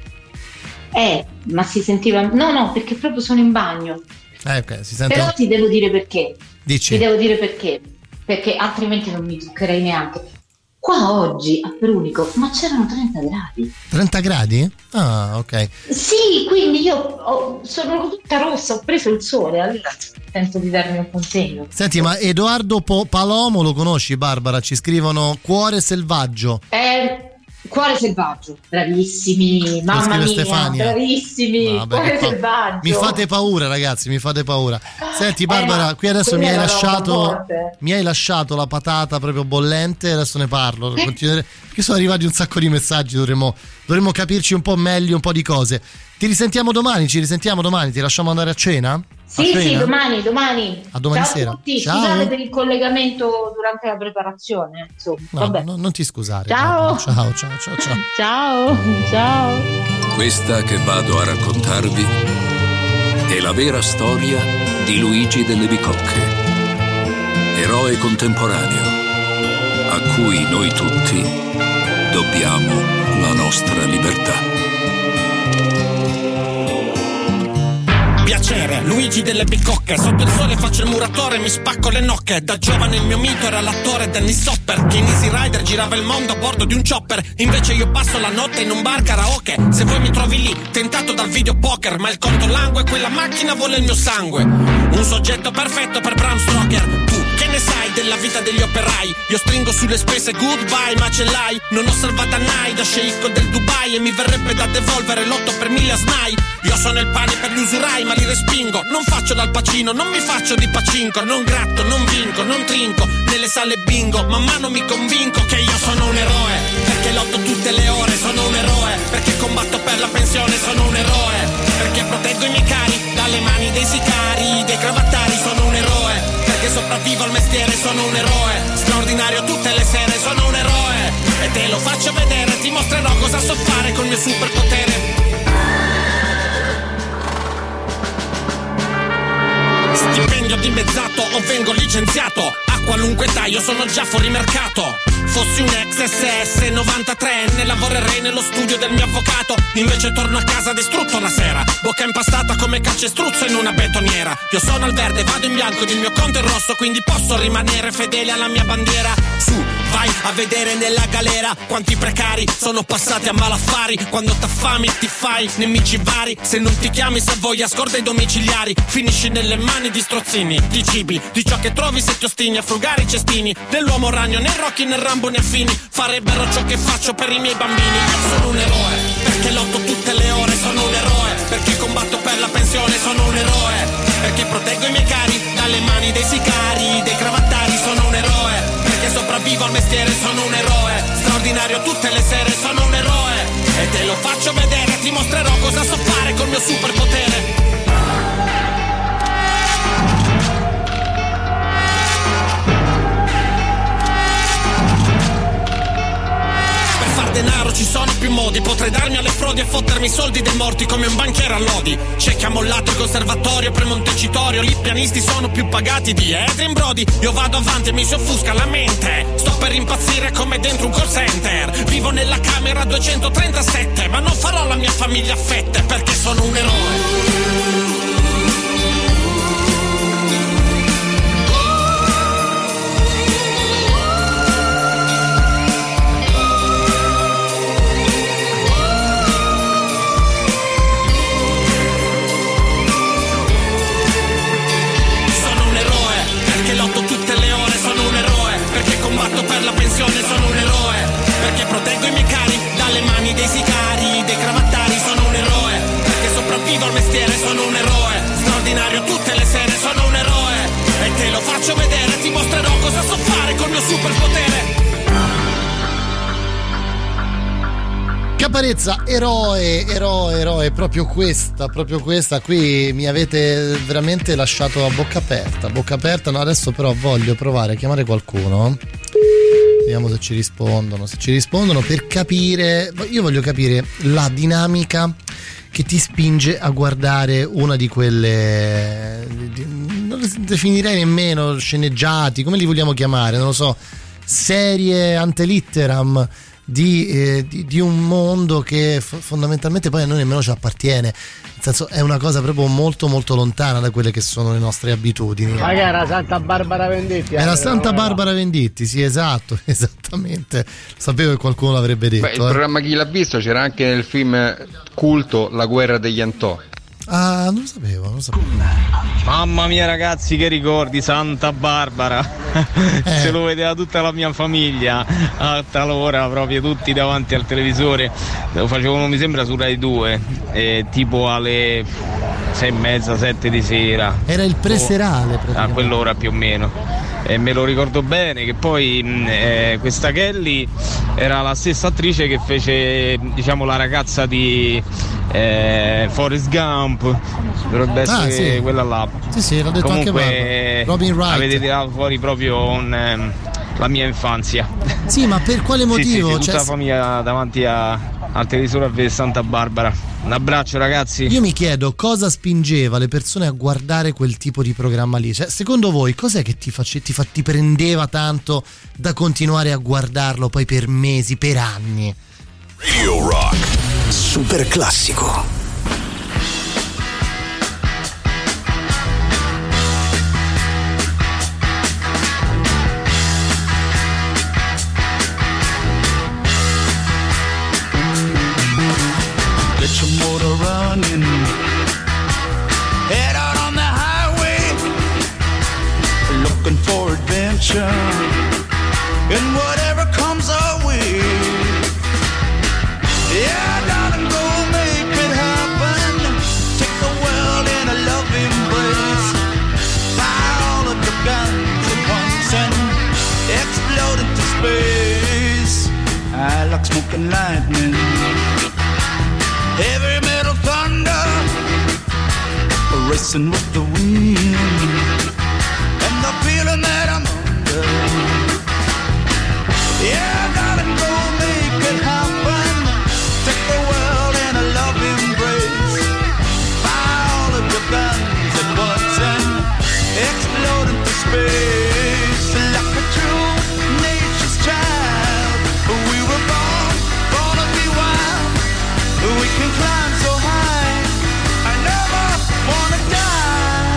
eh, ma si sentiva. No, no, perché proprio sono in bagno. Eh, ok, si sente. Però ti devo dire perché. Dici? Ti devo dire perché. Perché altrimenti non mi toccherei neanche. Qua oggi a Perunico, ma c'erano trenta gradi. trenta gradi? Ah, ok. Sì, quindi io ho- sono tutta rossa, ho preso il sole, allora tento di darmi un consiglio. Senti, ma Edoardo Po- Palomo lo conosci, Barbara? Ci scrivono Cuore selvaggio. Eh, Cuore selvaggio, bravissimi, mamma scrive mia, Stefania. bravissimi, Vabbè, Cuore che fa- selvaggio. Mi fate paura, ragazzi, mi fate paura. Senti, Barbara, Eh, ma qui adesso mi quella hai è una roba lasciato forte. mi hai lasciato la patata proprio bollente, adesso ne parlo. Continuere- perché sono arrivati un sacco di messaggi, dovremmo, dovremmo capirci un po' meglio un po' di cose. Ti risentiamo domani, ci risentiamo domani, ti lasciamo andare a cena? A Sì, cena? sì, domani, domani. A domani Ciao sera. a tutti, Ciao. scusate per il collegamento durante la preparazione. Insomma, No, vabbè. no, non ti scusare. Ciao. Barbara. Ciao, ciao, ciao, ciao. Ciao, ciao. Questa che vado a raccontarvi è la vera storia di Luigi delle Bicocche, eroe contemporaneo a cui noi tutti dobbiamo la nostra libertà. Piacere, Luigi delle Bicocche. Sotto il sole faccio il muratore, mi spacco le nocche. Da giovane il mio mito era l'attore Dennis Hopper, che in Easy Rider girava il mondo a bordo di un chopper. Invece io passo la notte in un bar karaoke. Se vuoi mi trovi lì, tentato dal videopoker, ma il conto langue, quella macchina vuole il mio sangue. Un soggetto perfetto per Bram Stoker. Tu che ne sai della vita degli operai? Io stringo sulle spese goodbye, ma ce l'hai. Non ho salvata Nai da sceicco del Dubai e mi verrebbe da devolvere l'otto per mille a Snai. Io sono il pane per gli usurai, ma li respingo. Non faccio dal Pacino, non mi faccio di pacinco. Non gratto, non vinco, non trinco nelle sale bingo. Man mano mi convinco che io sono un eroe, perché lotto tutte le ore, sono un eroe, perché combatto per la pensione, sono un eroe, perché proteggo i miei cari dalle mani dei sicari, dei cravattari, sono un eroe, perché sopravvivo al mestiere, sono un eroe, straordinario tutte le sere, sono un eroe, e te lo faccio vedere, ti mostrerò cosa so fare col mio superpotere. Stipendio dimezzato o vengo licenziato, a qualunque età io sono già fuori mercato. Fossi un ex S S novantatrenne, lavorerei nello studio del mio avvocato. Invece torno a casa distrutto la sera, bocca impastata come calcestruzzo in una betoniera. Io sono al verde, vado in bianco ed il mio conto è rosso, quindi posso rimanere fedele alla mia bandiera. Su, vai a vedere nella galera quanti precari sono passati a malaffari. Quando t'affami ti fai nemici vari, se non ti chiami se voglia scorda i domiciliari. Finisci nelle mani di strozzini, di cibi, di ciò che trovi se ti ostini a frugare i cestini. Dell'uomo ragno, né Rocky né Rambo né affini farebbero ciò che faccio per i miei bambini. Io sono un eroe, perché lotto tutte le ore, sono un eroe, perché combatto per la pensione, sono un eroe, perché proteggo i miei cari dalle mani dei sicari, dei cravattari, sono un eroe, perché sopravvivo al mestiere, sono un eroe, straordinario tutte le sere, sono un eroe, e te lo faccio vedere, ti mostrerò cosa so fare col mio superpotere. denaro ci sono più modi, potrei darmi alle frodi e fottermi i soldi dei morti come un banchiere a lodi. C'è chi ha mollato il conservatorio pre Montecitorio, lì i pianisti sono più pagati di Adrien Brody. Io vado avanti e mi si offusca la mente, sto per impazzire come dentro un call center. Vivo nella camera duecentotrentasette, ma non farò la mia famiglia a fette perché sono un eroe. Combatto per la pensione, sono un eroe, perché proteggo i miei cari dalle mani dei sicari, dei cravattari, sono un eroe, perché sopravvivo al mestiere, sono un eroe, straordinario tutte le sere, sono un eroe, e te lo faccio vedere, ti mostrerò cosa so fare col mio superpotere. Caparezza, eroe, eroe, eroe, proprio questa, proprio questa, qui mi avete veramente lasciato a bocca aperta, bocca aperta, no, adesso però voglio provare a chiamare qualcuno, vediamo se ci rispondono, se ci rispondono per capire, io voglio capire la dinamica che ti spinge a guardare una di quelle, non le definirei nemmeno sceneggiati, come li vogliamo chiamare, non lo so, serie ante litteram, Di, eh, di, di un mondo che f- fondamentalmente poi a noi nemmeno ci appartiene, nel senso è una cosa proprio molto molto lontana da quelle che sono le nostre abitudini. Ma che era Santa Barbara Venditti? Era Santa Barbara Venditti, sì, esatto, esattamente, sapevo che qualcuno l'avrebbe detto. Beh, il eh. programma Chi l'ha visto c'era anche nel film culto La guerra degli Antò. Ah, non lo sapevo, non lo sapevo. Mamma mia ragazzi, che ricordi, Santa Barbara. Eh. Se lo vedeva tutta la mia famiglia a talora, proprio tutti davanti al televisore. Lo facevano mi sembra su Rai due, eh, tipo alle sei e mezza, sette di sera. Era il preserale oh, a quell'ora più o meno. E me lo ricordo bene che poi eh, questa Kelly era la stessa attrice che fece, diciamo, la ragazza di eh, Forrest Gump, dovrebbe essere ah, sì. quella là. Sì, sì, l'ho detto comunque anche Robin Wright. Avete tirato fuori proprio un, ehm, la mia infanzia. Sì, ma per quale motivo? Sì, sì, sì, tutta cioè... la famiglia davanti a, al televisore a vedere Santa Barbara. Un abbraccio ragazzi. Io mi chiedo cosa spingeva le persone a guardare quel tipo di programma lì. Cioè, secondo voi cos'è che ti, face, ti, fa, ti prendeva tanto da continuare a guardarlo poi per mesi, per anni? Radio Rock super classico. Get your motor running, head out on the highway, looking for adventure, and whatever comes our way. Yeah, darling, go make it happen, take the world in a love embrace, fire all of your guns at once and explode into space. I like smoking lightning, heavy metal thunder, racing with the wind, and the feeling that I'm under. Yeah, darling, go make it happen, take the world in a love embrace, fire all of your guns at once and explode into space. Like a true nature's child, we were born, born to be wild. We can climb so high, I never wanna die.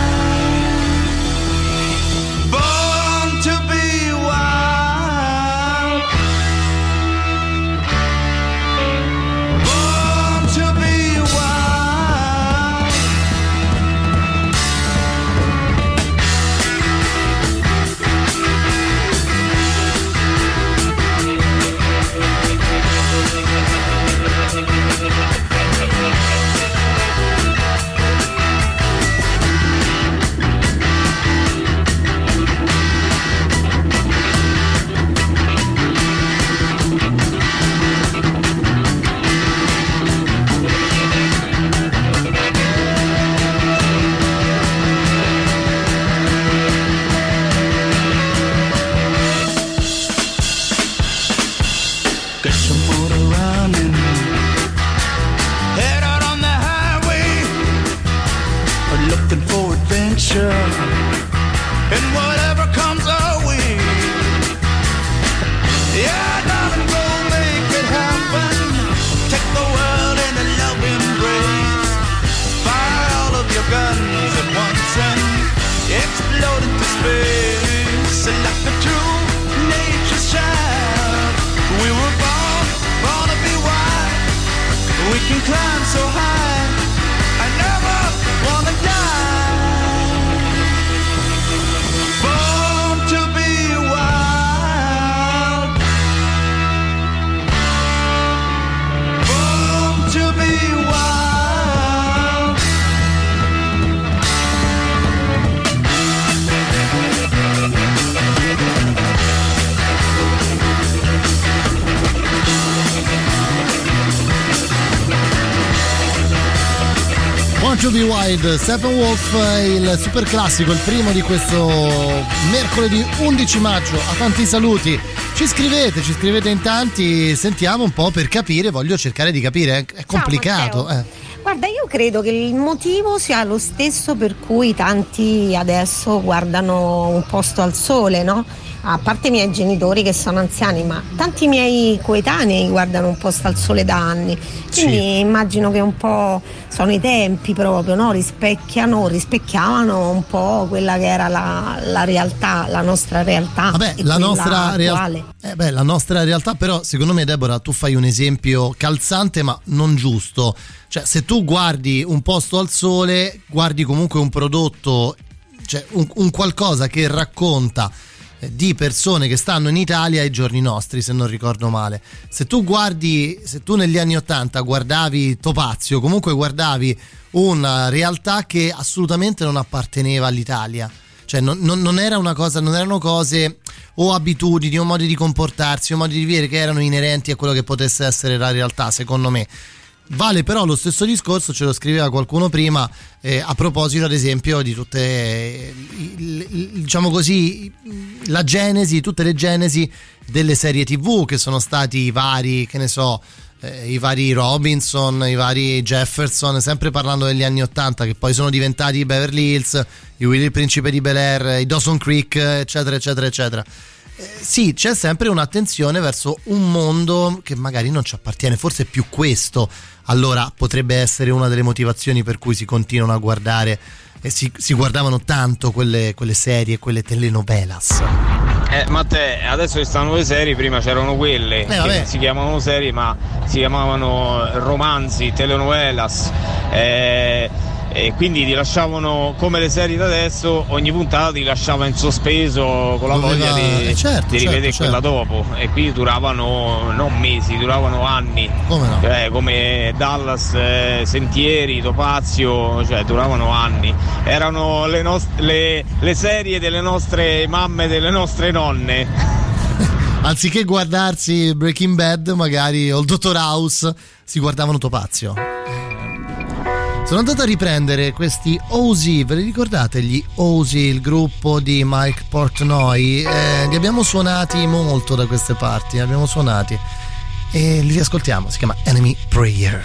to be Wild, Steppenwolf, il super classico, il primo di questo mercoledì undici maggio. A tanti saluti, ci scrivete, ci scrivete in tanti, sentiamo un po' per capire, voglio cercare di capire, è complicato. Ciao, eh. Guarda, io credo che il motivo sia lo stesso per cui tanti adesso guardano Un posto al sole, no? A parte i miei genitori che sono anziani, ma tanti miei coetanei guardano Un posto al sole da anni, quindi sì. Immagino che un po' sono i tempi proprio, no? Rispecchiano, rispecchiavano un po' quella che era la, la realtà, la nostra realtà. Vabbè, la nostra realtà. Eh beh, la nostra realtà, però secondo me, Deborah, tu fai un esempio calzante ma non giusto. Cioè, se tu guardi Un posto al sole, guardi comunque un prodotto, cioè un, un qualcosa che racconta di persone che stanno in Italia ai giorni nostri, se non ricordo male. Se tu guardi, se tu negli anni ottanta guardavi Topazio, comunque guardavi una realtà che assolutamente non apparteneva all'Italia. Cioè non, non, non era una cosa, non erano cose o abitudini o modi di comportarsi o modi di vivere che erano inerenti a quello che potesse essere la realtà, secondo me. Vale però lo stesso discorso, ce lo scriveva qualcuno prima, eh, a proposito ad esempio di tutte, eh, diciamo così, la genesi, tutte le genesi delle serie tivù che sono stati i vari, che ne so, eh, i vari Robinson, i vari Jefferson, sempre parlando degli anni ottanta, che poi sono diventati i Beverly Hills, i Willy il Principe di Bel-Air, i Dawson Creek, eccetera eccetera eccetera. Sì, c'è sempre un'attenzione verso un mondo che magari non ci appartiene, forse è più questo. Allora potrebbe essere una delle motivazioni per cui si continuano a guardare e si, si guardavano tanto quelle, quelle serie, quelle telenovelas. Eh, Matteo, adesso ci stanno le serie, prima c'erano quelle eh, che si chiamavano serie ma si chiamavano romanzi, telenovelas, eh, e quindi ti lasciavano, come le serie da adesso, ogni puntata ti lasciava in sospeso con la voglia di, eh certo, di rivedere certo, quella certo. dopo, e qui duravano non mesi, duravano anni. Come no? Cioè, come Dallas, eh, Sentieri, Topazio, cioè duravano anni. Erano le, nost- le, le serie delle nostre mamme, delle nostre nonne. Anziché guardarsi Breaking Bad magari o il Dottor House, si guardavano Topazio. Sono andato a riprendere questi O Z, ve li ricordate gli O Z, il gruppo di Mike Portnoy? Eh, li abbiamo suonati molto da queste parti, li abbiamo suonati e li riascoltiamo, si chiama Enemy Prayer.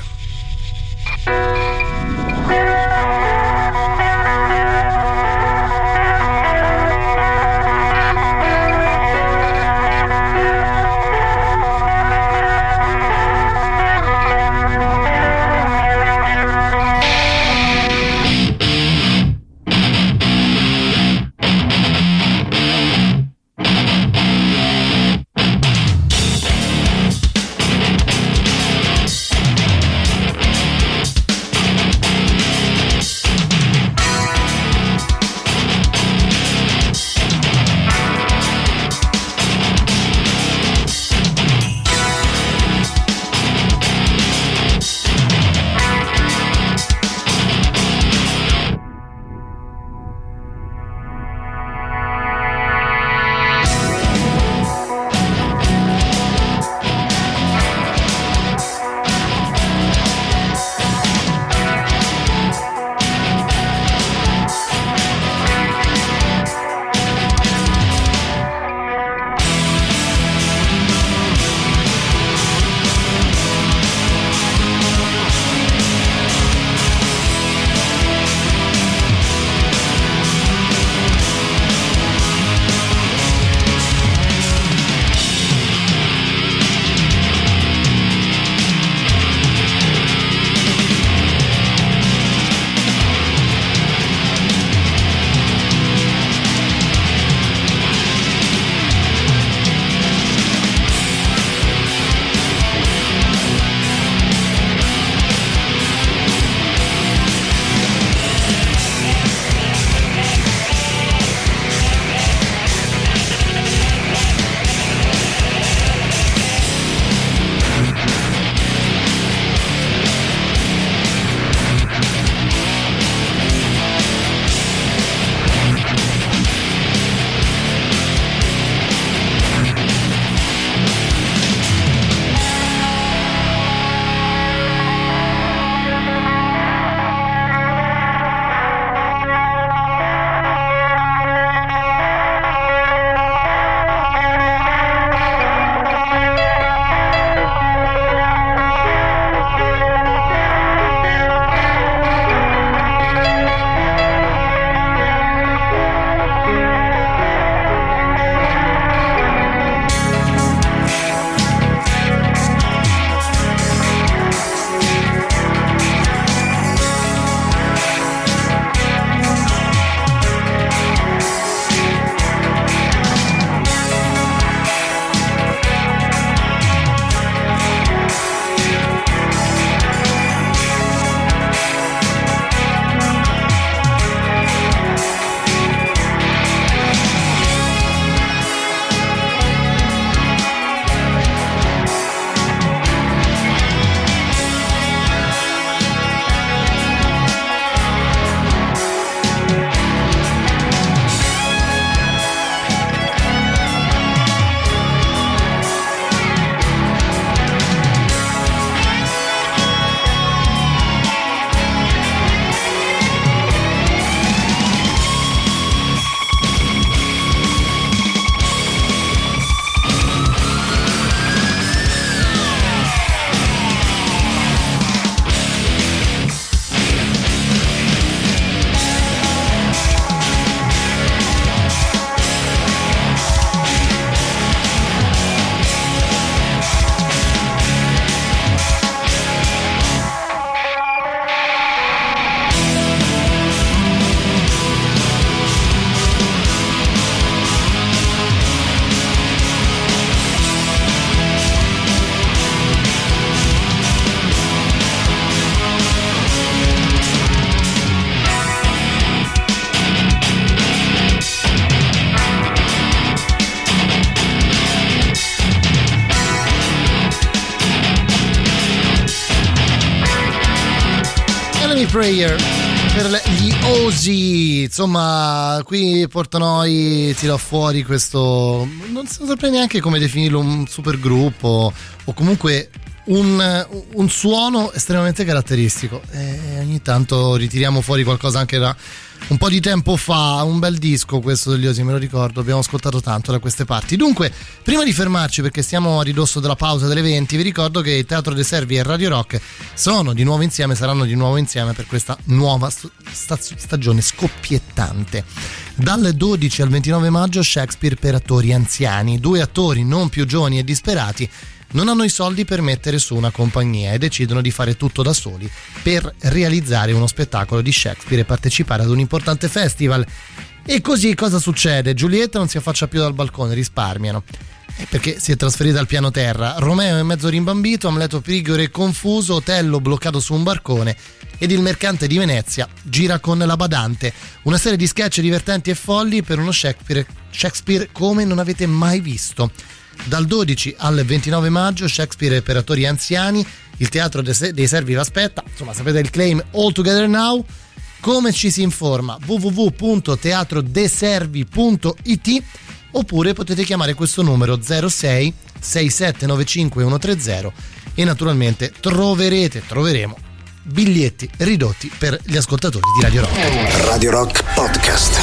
Say Prayer per gli Ozzy. Insomma, qui Portanoi tira fuori questo, non saprei neanche come definirlo, un super gruppo o comunque un, un suono estremamente caratteristico, e ogni tanto ritiriamo fuori qualcosa anche da un po' di tempo fa. Un bel disco questo degli Ozzy, me lo ricordo, abbiamo ascoltato tanto da queste parti. Dunque, prima di fermarci, perché stiamo a ridosso della pausa delle venti, vi ricordo che il Teatro dei Servi e Radio Rock sono di nuovo insieme, saranno di nuovo insieme per questa nuova sta- stagione scoppiettante. Dal dodici al ventinove maggio Shakespeare per attori anziani. Due attori non più giovani e disperati non hanno i soldi per mettere su una compagnia e decidono di fare tutto da soli per realizzare uno spettacolo di Shakespeare e partecipare ad un importante festival. E così cosa succede? Giulietta non si affaccia più dal balcone, risparmiano, perché si è trasferita al piano terra. Romeo è mezzo rimbambito, Amleto pigro e confuso, Otello bloccato su un barcone ed il mercante di Venezia gira con la badante. Una serie di sketch divertenti e folli per uno Shakespeare, Shakespeare come non avete mai visto. Dal dodici al ventinove maggio Shakespeare per attori anziani, il Teatro dei Servi vi aspetta. Insomma, sapete il claim All Together Now. Come ci si informa? w w w punto teatro de servi punto i t oppure potete chiamare questo numero zero sei sei sette nove cinque uno tre zero e naturalmente troverete, troveremo biglietti ridotti per gli ascoltatori di Radio Rock. Radio Rock Podcast.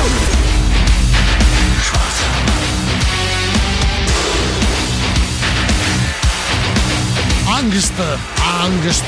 Angst, Angst.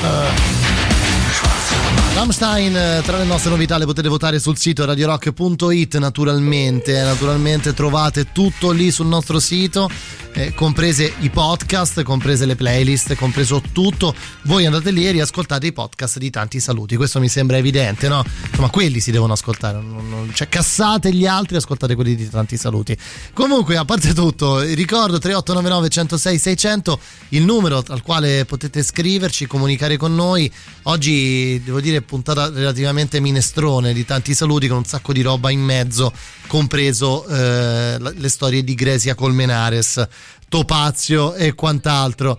Rammstein, tra le nostre novità le potete votare sul sito radio rock punto it, naturalmente, naturalmente trovate tutto lì sul nostro sito, eh, comprese i podcast, comprese le playlist, compreso tutto. Voi andate lì e riascoltate i podcast di Tanti Saluti, questo mi sembra evidente, no? Insomma, quelli si devono ascoltare, non, non, cioè cassate gli altri e ascoltate quelli di Tanti Saluti. Comunque, a parte tutto, ricordo tre otto nove nove uno zero sei sei zero zero, il numero al quale potete scriverci, comunicare con noi. Oggi devo dire puntata relativamente minestrone di Tanti Saluti, con un sacco di roba in mezzo, compreso eh, le storie di Gresia Colmenares, Topazio e quant'altro.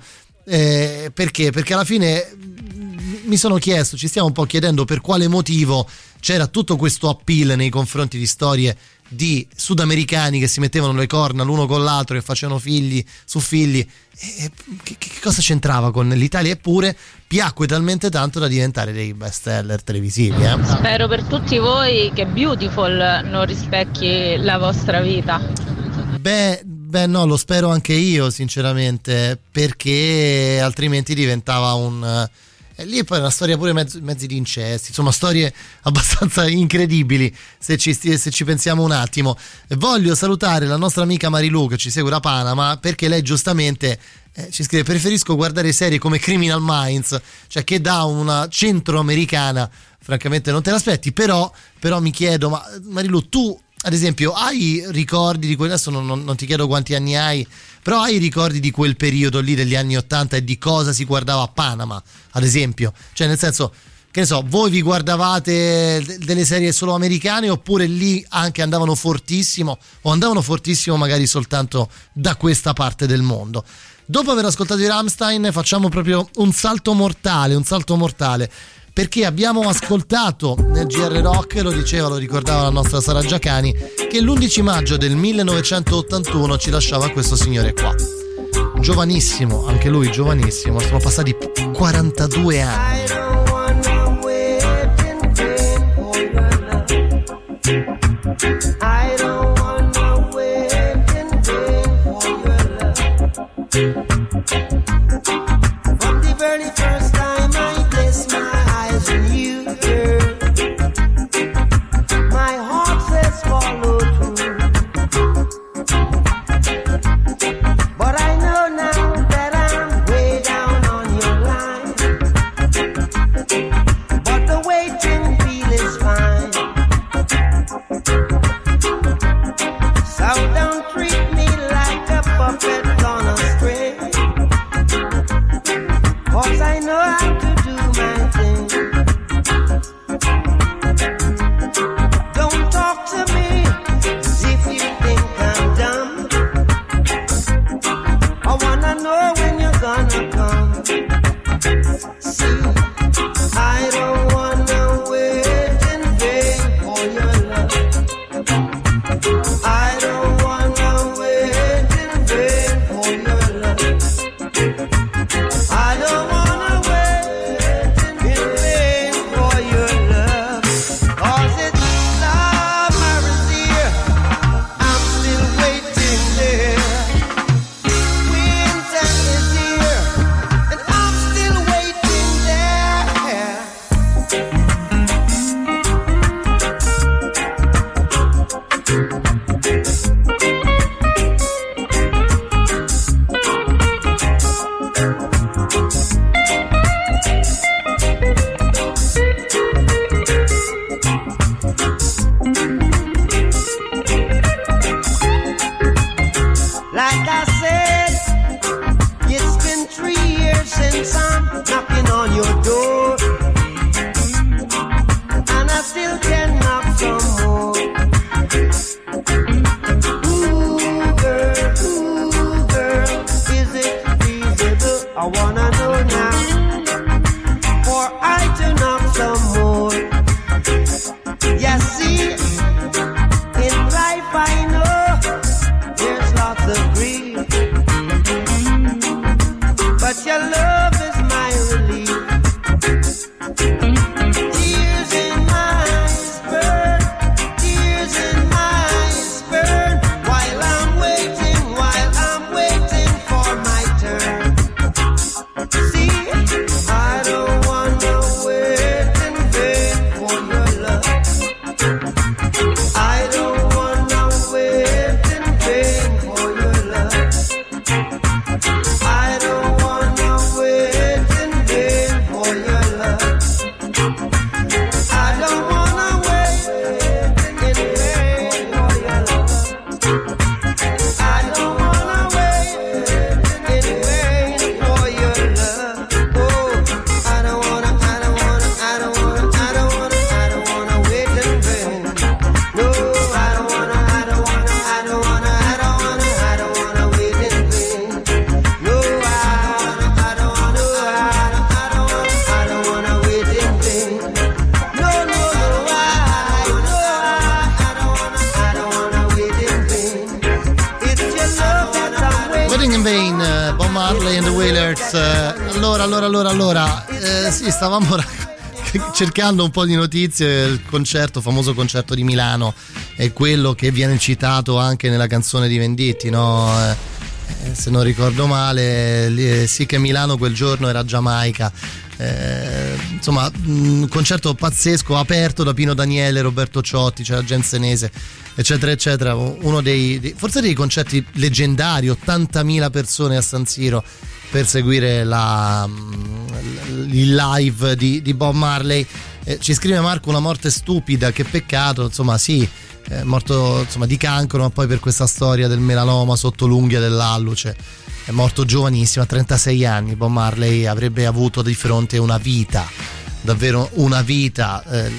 Eh, perché? Perché alla fine mi sono chiesto, ci stiamo un po' chiedendo per quale motivo c'era tutto questo appeal nei confronti di storie di sudamericani che si mettevano le corna l'uno con l'altro e facevano figli su figli. E che, che cosa c'entrava con l'Italia? Eppure piacque talmente tanto da diventare dei best seller televisivi, eh? Spero per tutti voi che Beautiful non rispecchi la vostra vita. Beh, beh no, lo spero anche io sinceramente, perché altrimenti diventava un... E lì poi è una storia pure mezzo, mezzi di incesti, insomma storie abbastanza incredibili se ci, se ci pensiamo un attimo. E voglio salutare la nostra amica Marilu che ci segue da Panama, perché lei giustamente eh, ci scrive: preferisco guardare serie come Criminal Minds, cioè che da una centroamericana francamente non te l'aspetti, però, però mi chiedo, ma Marilu, tu ad esempio hai ricordi di quel, adesso non, non, non ti chiedo quanti anni hai, però hai ricordi di quel periodo lì degli anni ottanta e di cosa si guardava a Panama, ad esempio? Cioè, nel senso, che ne so, voi vi guardavate delle serie solo americane oppure lì anche andavano fortissimo o andavano fortissimo magari soltanto da questa parte del mondo? Dopo aver ascoltato i Rammstein facciamo proprio un salto mortale, un salto mortale. Perché abbiamo ascoltato nel G R Rock, lo diceva, lo ricordava la nostra Sara Giacani, che l'undici maggio del millenovecentottantuno ci lasciava questo signore qua. Giovanissimo, anche lui giovanissimo, sono passati quarantadue anni. I don't wanna wait in vain for your love. From the very first time I placed my eyes on you, girl, my heart says follow through. But I know now that I'm way down on your line. Like I said, it's been three years since I'm knocking on your door, and I still can knock some more. Ooh, girl, ooh, girl, is it feasible? I wanna know now, for I to knock some more. Yeah, see, in life I know there's lots of grief, but your love is my relief. Tears in my eyes burn, tears in my eyes burn, while I'm waiting, while I'm waiting for my turn. See, I don't wanna wait in vain for your love. I don't wanna wait in vain for your love. I don't wanna wait in vain for your love. I don't wanna wait in vain for your love. I don't wanna wait in vain for your love. Oh, I don't wanna, I don't wanna, I don't wanna, I don't wanna, I don't wanna wait in vain. No, I don't wanna, I don't wanna, I don't wanna, I don't wanna, I don't wanna wait in vain. No, I, I don't wanna, I don't, I don't wanna, I don't wanna wait in vain. No, no, no, I, no, I, I don't wanna, I don't wanna wait in vain. It's your love that I'm waiting. Waiting in Vain, eh, Bob Marley and the Wailers. eh, Allora, allora, allora, allora, eh, sì, stavamo ra- cercando un po' di notizie. Il concerto, famoso concerto di Milano, è quello che viene citato anche nella canzone di Venditti, no? Eh, eh, se non ricordo male, lì, eh, sì che Milano quel giorno era Giamaica. Eh, insomma, un concerto pazzesco, aperto da Pino Daniele, Roberto Ciotti, c'era Gensenese, eccetera eccetera. Uno dei, dei forse dei concerti leggendari, ottantamila persone a San Siro per seguire la, il live di, di Bob Marley. Eh, ci scrive Marco: una morte stupida, che peccato. Insomma, sì, è morto insomma di cancro, ma poi per questa storia del melanoma sotto l'unghia dell'alluce. È morto giovanissimo, a trentasei anni. Bob Marley avrebbe avuto di fronte una vita, davvero una vita eh,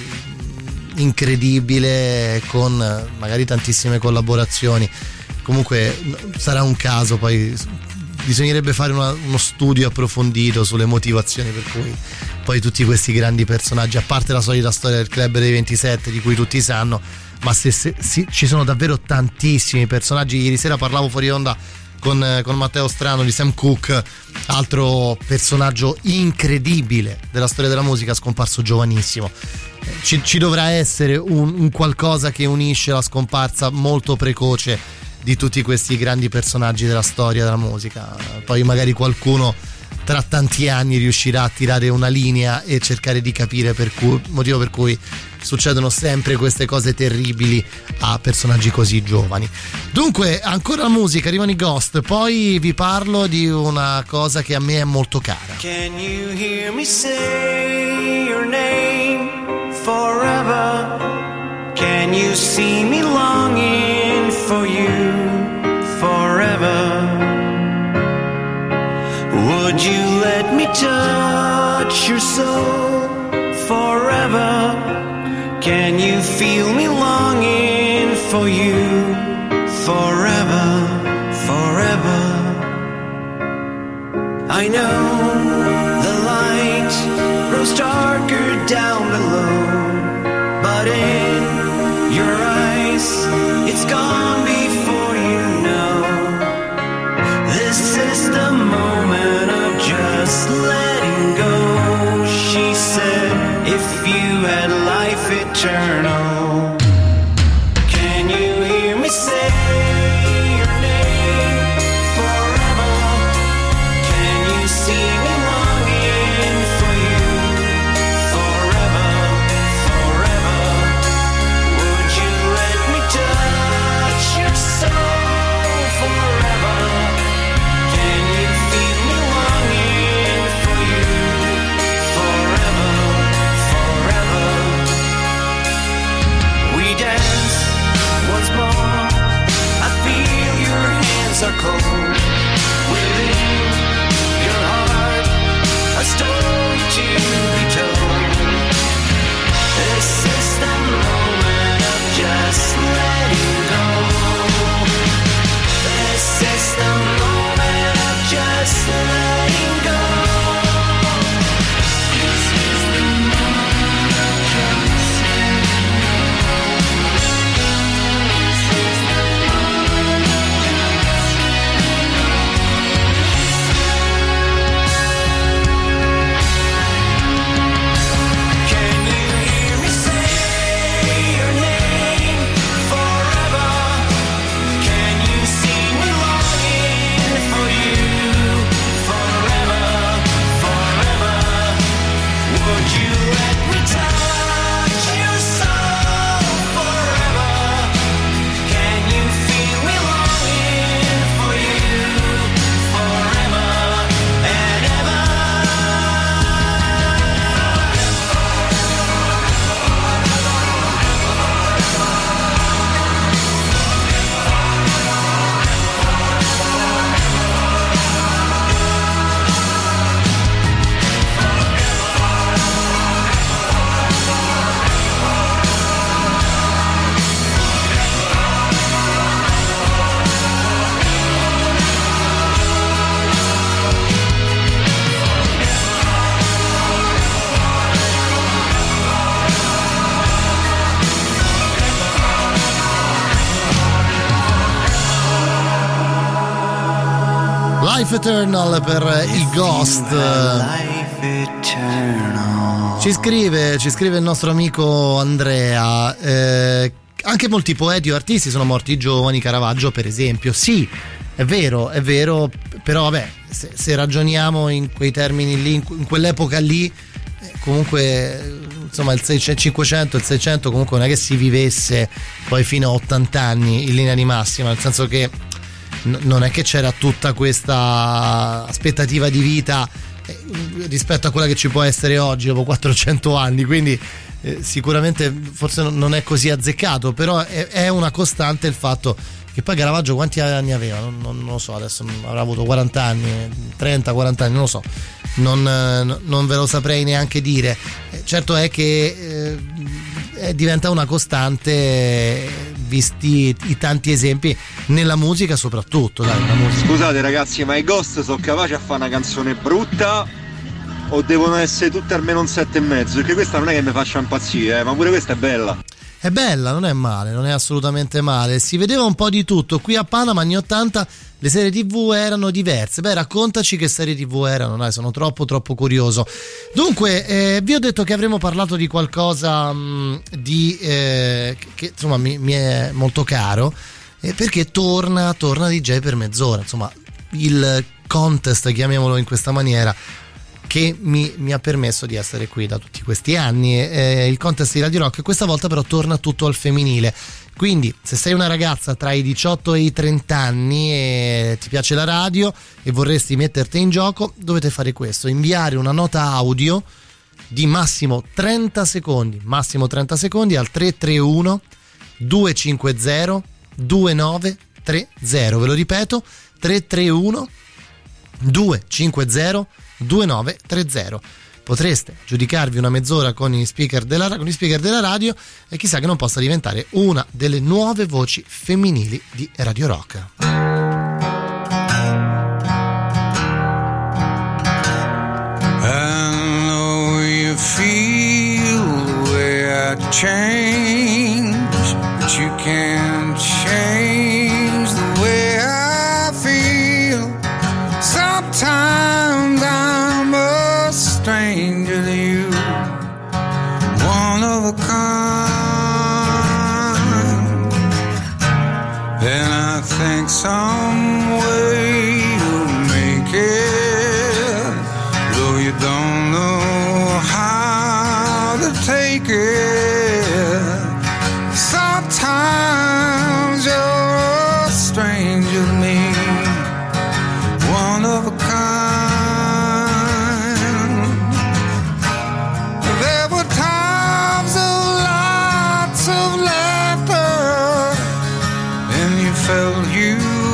incredibile, con eh, magari tantissime collaborazioni. Comunque sarà un caso, poi bisognerebbe fare una, uno studio approfondito sulle motivazioni per cui poi tutti questi grandi personaggi, a parte la solita storia del Club dei ventisette di cui tutti sanno, ma se, se, se ci sono davvero tantissimi personaggi. Ieri sera parlavo fuori onda con, con Matteo Strano di Sam Cooke, altro personaggio incredibile della storia della musica, scomparso giovanissimo. Ci, ci dovrà essere un, un qualcosa che unisce la scomparsa molto precoce di tutti questi grandi personaggi della storia della musica. Poi magari qualcuno tra tanti anni riuscirà a tirare una linea e cercare di capire per cui, motivo per cui succedono sempre queste cose terribili a personaggi così giovani. Dunque, ancora la musica, arrivano i Ghost, poi vi parlo di una cosa che a me è molto cara. Can you hear me say your name forever? Can you see me longing for you forever? Would you let me touch your soul forever? Can you feel me longing for you forever, forever? I know the light grows darker down below, but in your eyes it's gone before you know. This is the moment of just letting go. She said, if you had life eternal. Can you hear me say your name forever? Can you see me longing for you forever, forever? Would you let me touch your soul forever? Can you feel me longing for you forever, forever? Life Eternal per i Ghost. Ci scrive, ci scrive il nostro amico Andrea, eh, anche molti poeti o artisti sono morti giovani, Caravaggio per esempio. Sì, è vero, è vero, però vabbè, se, se ragioniamo in quei termini lì, in, in quell'epoca lì, eh, comunque insomma il seicento, cinquecento, il seicento comunque non è che si vivesse poi fino a ottanta anni in linea di massima, nel senso che n- non è che c'era tutta questa aspettativa di vita eh, rispetto a quella che ci può essere oggi dopo quattrocento anni, quindi eh, sicuramente forse non è così azzeccato, però è, è una costante il fatto che poi Caravaggio quanti anni aveva? Non, non, non lo so, adesso avrà avuto quaranta anni, trenta quaranta anni, non lo so, non, non ve lo saprei neanche dire. Certo è che eh, diventa una costante, visti i tanti esempi nella musica soprattutto. Dai, la musica. Scusate ragazzi, ma i Ghost sono capaci a fare una canzone brutta o devono essere tutte almeno un sette e mezzo? Perché questa non è che mi faccia impazzire, eh, ma pure questa è bella. È bella, non è male, non è assolutamente male. Si vedeva un po' di tutto. Qui a Panama anni ottanta le serie tivù erano diverse. Beh, raccontaci che serie tivù erano, dai, sono troppo troppo curioso. Dunque, eh, vi ho detto che avremmo parlato di qualcosa mh, di eh, che insomma mi, mi è molto caro, eh, perché torna torna D J per mezz'ora. Insomma, il contest, chiamiamolo in questa maniera, che mi, mi ha permesso di essere qui da tutti questi anni, eh, il contest di Radio Rock. Questa volta però torna tutto al femminile, quindi se sei una ragazza tra i diciotto e i trenta anni e ti piace la radio e vorresti metterti in gioco, dovete fare questo: inviare una nota audio di massimo trenta secondi, massimo trenta secondi al tre tre uno due cinque zero due nove tre zero. Ve lo ripeto: tre tre uno due cinque zero due nove tre zero. Potreste giudicarvi una mezz'ora con gli speaker della, con gli speaker della radio e chissà che non possa diventare una delle nuove voci femminili di Radio Rock. I know you feel the way I change, but you can't change the way I feel. Sometimes I'm a stranger to you, one of a kind, and I think some way you'll make it, though you don't know how to take it. Sometimes you're a stranger to me, one of a kind. There were times of lots of laughter, and you felt you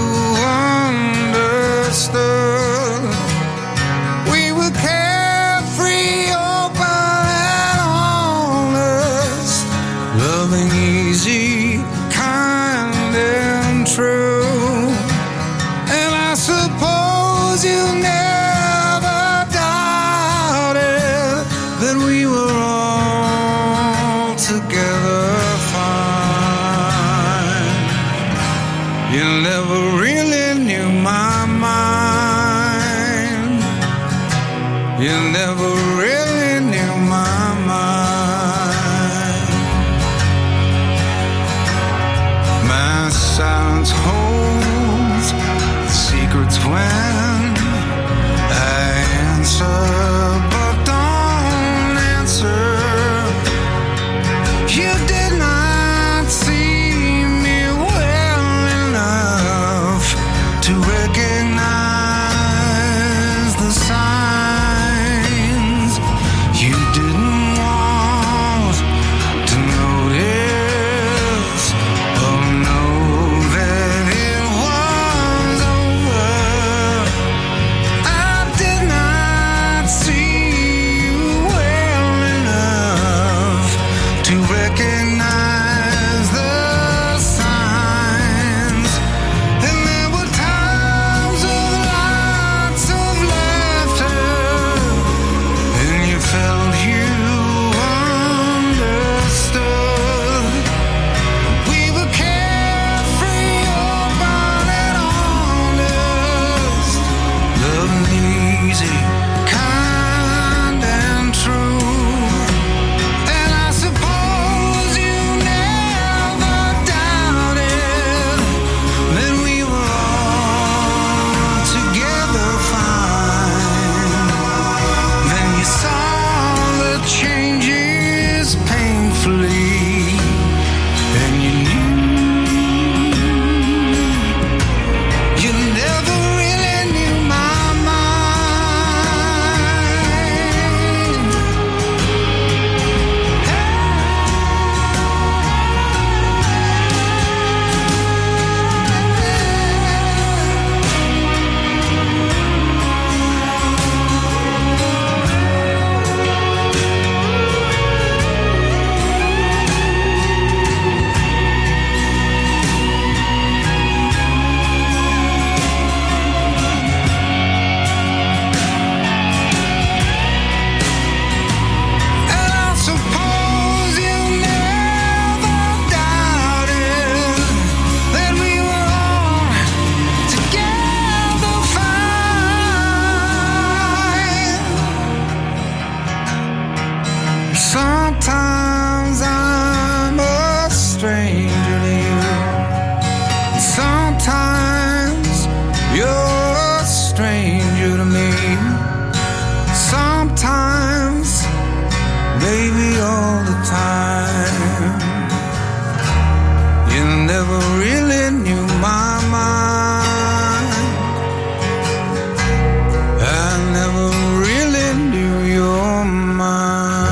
understood. We were carefree, open and honest, loving easy, kind and true. And I suppose you never doubted that we were all together fine. You never really knew my mind. You never really knew my mind. My silence holds secrets when I answer, but don't answer. You did not see me well enough to recognize the signs. easy, kind and true. And I suppose you never doubted that we were all together fine. Then you saw the changes painfully, and you knew you never really knew my mind. And I suppose you never doubted that we were all together fine. Sometimes I'm a stranger to you. Sometimes you're a stranger to me. Sometimes, baby, all the time. You never really knew my mind. I never really knew your mind.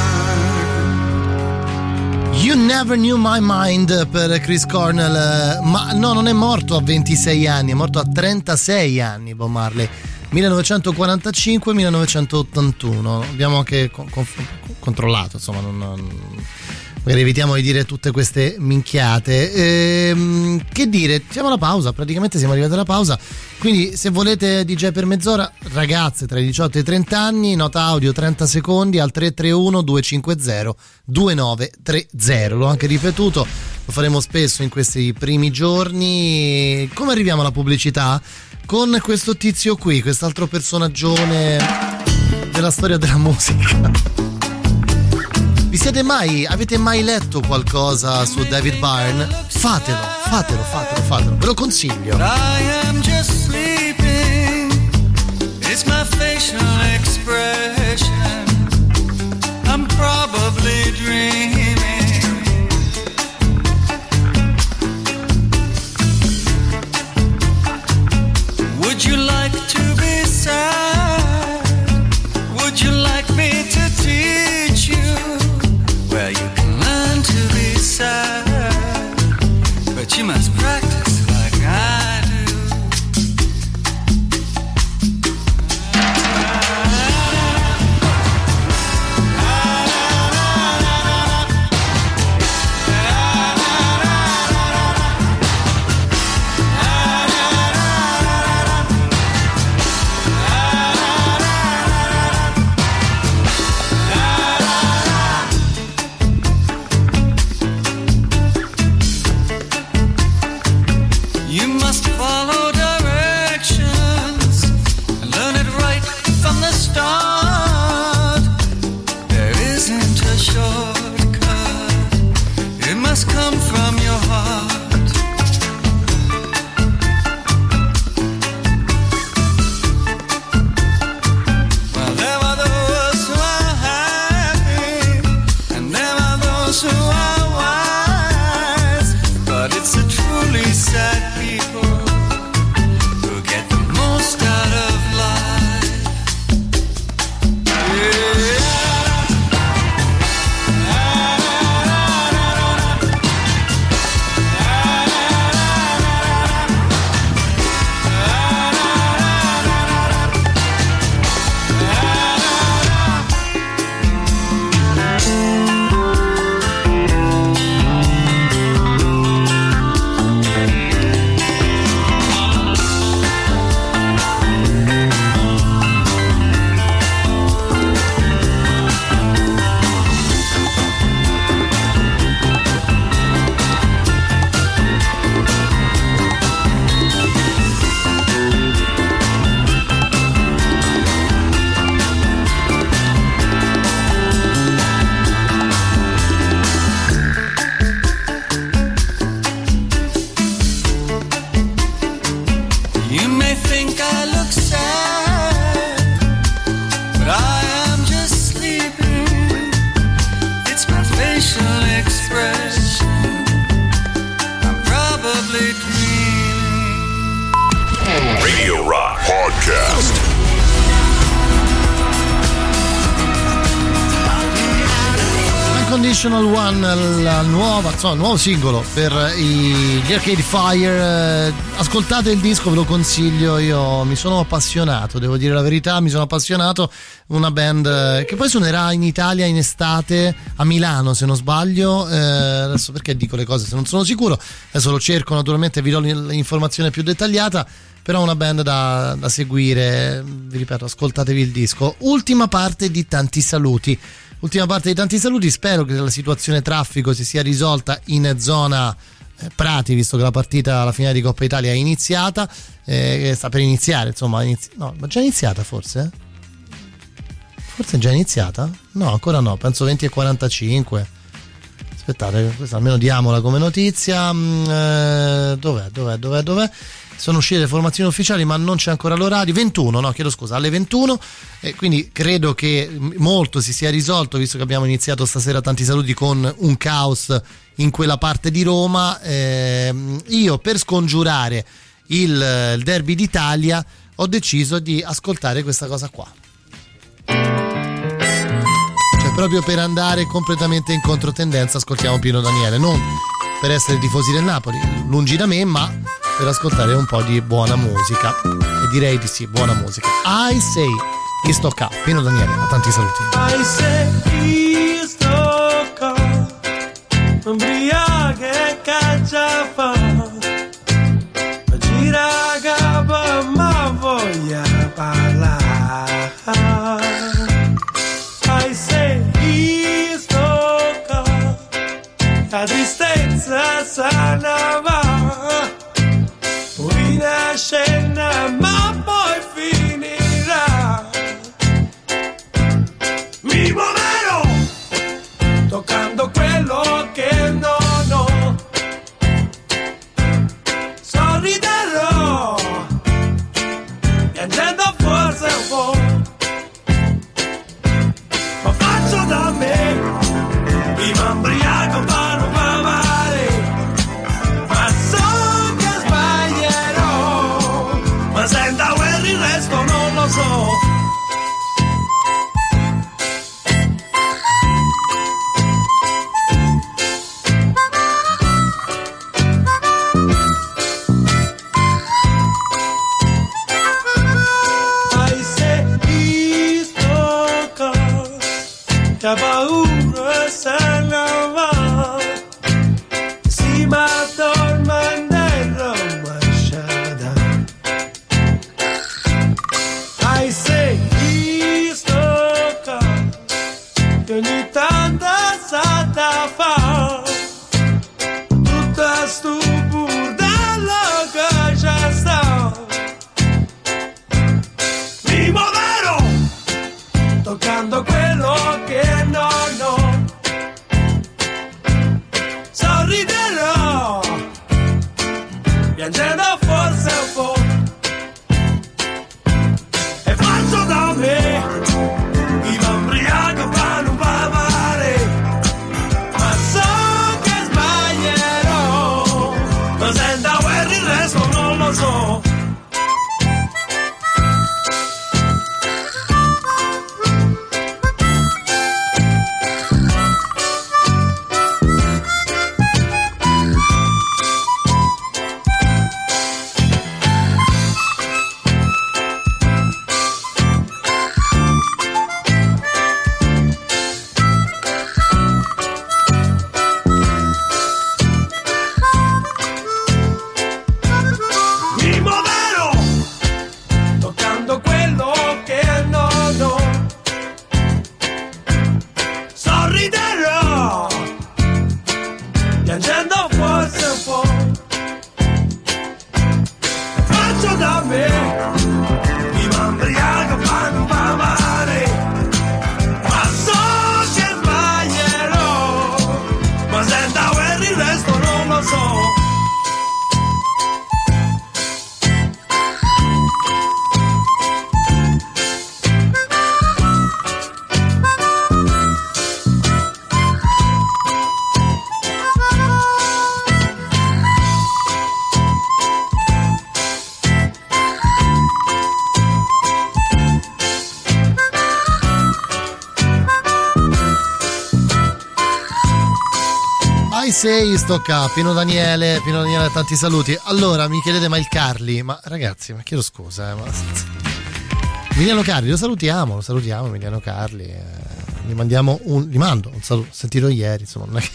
You Never Knew My Mind per Chris Cornell, ma no, non è morto a ventisei anni, è morto a trentasei anni Bob Marley, millenovecentoquarantacinque millenovecentottantuno. Abbiamo anche con- con- controllato, insomma, non, non, magari evitiamo di dire tutte queste minchiate. Ehm, che dire, siamo alla pausa, praticamente siamo arrivati alla pausa, quindi se volete D J per mezz'ora, ragazze tra i diciotto e i trenta anni, nota audio trenta secondi al tre tre uno due cinque zero due nove tre zero. L'ho anche ripetuto, lo faremo spesso in questi primi giorni. Come arriviamo alla pubblicità? Con questo tizio qui, quest'altro personaggione della storia della musica. Vi siete mai, avete mai letto qualcosa su David Byrne? Fatelo, fatelo, fatelo, fatelo, ve lo consiglio. I am just sleeping. It's my facial expression. I'm probably dreaming. Would you like to be sad? Would you like me to teach you? Well, you can learn to be sad, but you must practice like I do. may think I look sad, but I am just sleeping. It's my facial expression. I'm probably dreaming. Radio Rock Podcast. Unconditional One, la nuova, insomma, il nuovo singolo per i, gli Arcade Fire. Ascoltate il disco, ve lo consiglio. Io mi sono appassionato, devo dire la verità, mi sono appassionato. Una band che poi suonerà in Italia in estate a Milano, se non sbaglio. Eh, adesso perché dico le cose se non sono sicuro, adesso lo cerco, naturalmente vi do l'informazione più dettagliata. Però una band da, da seguire, vi ripeto, ascoltatevi il disco. Ultima parte di tanti saluti. Ultima parte di tanti saluti, spero che la situazione traffico si sia risolta in zona eh, Prati, visto che la partita alla finale di Coppa Italia è iniziata, eh, sta per iniziare, insomma, inizi- no, ma già iniziata forse? Forse è già iniziata? No, ancora no, penso venti e quarantacinque. Aspettate, questa almeno diamola come notizia. Mm, eh, dov'è, dov'è, dov'è, dov'è? Sono uscite le formazioni ufficiali ma non c'è ancora l'orario. ventuno, no, chiedo scusa, alle ventuno, e quindi credo che molto si sia risolto, visto che abbiamo iniziato stasera tanti saluti con un caos in quella parte di Roma. Eh, io per scongiurare il, il derby d'Italia ho deciso di ascoltare questa cosa qua, cioè proprio per andare completamente in controtendenza ascoltiamo Pino Daniele, non per essere tifosi del Napoli, lungi da me, ma per ascoltare un po' di buona musica, e direi di sì, buona musica. I say chi sto qua, Pino Daniele, a tanti saluti. I say chi sto qua, ubriaca e caccia fa, gira capa ma voglia parlare. I say chi sto qua, la tristezza sana va. Una scena ma poi finirà. Mi muoverò toccando quello che non ho. Sorriderò piangendo forse un po', ma faccio da me, prima ubriaco per non pavare, ma so ma senta per il resto non lo so. Ai se chi sto qua, che ha paura se ne va, si ma torna nero. I say sei sto qua, Pino Daniele, Pino Daniele, tanti saluti. Allora mi chiedete ma il Carli, ma ragazzi, ma chiedo scusa, eh, ma Emiliano Carli, lo salutiamo, lo salutiamo Emiliano Carli, eh, gli mandiamo un, gli mando un saluto, ho sentito ieri, insomma, non è che,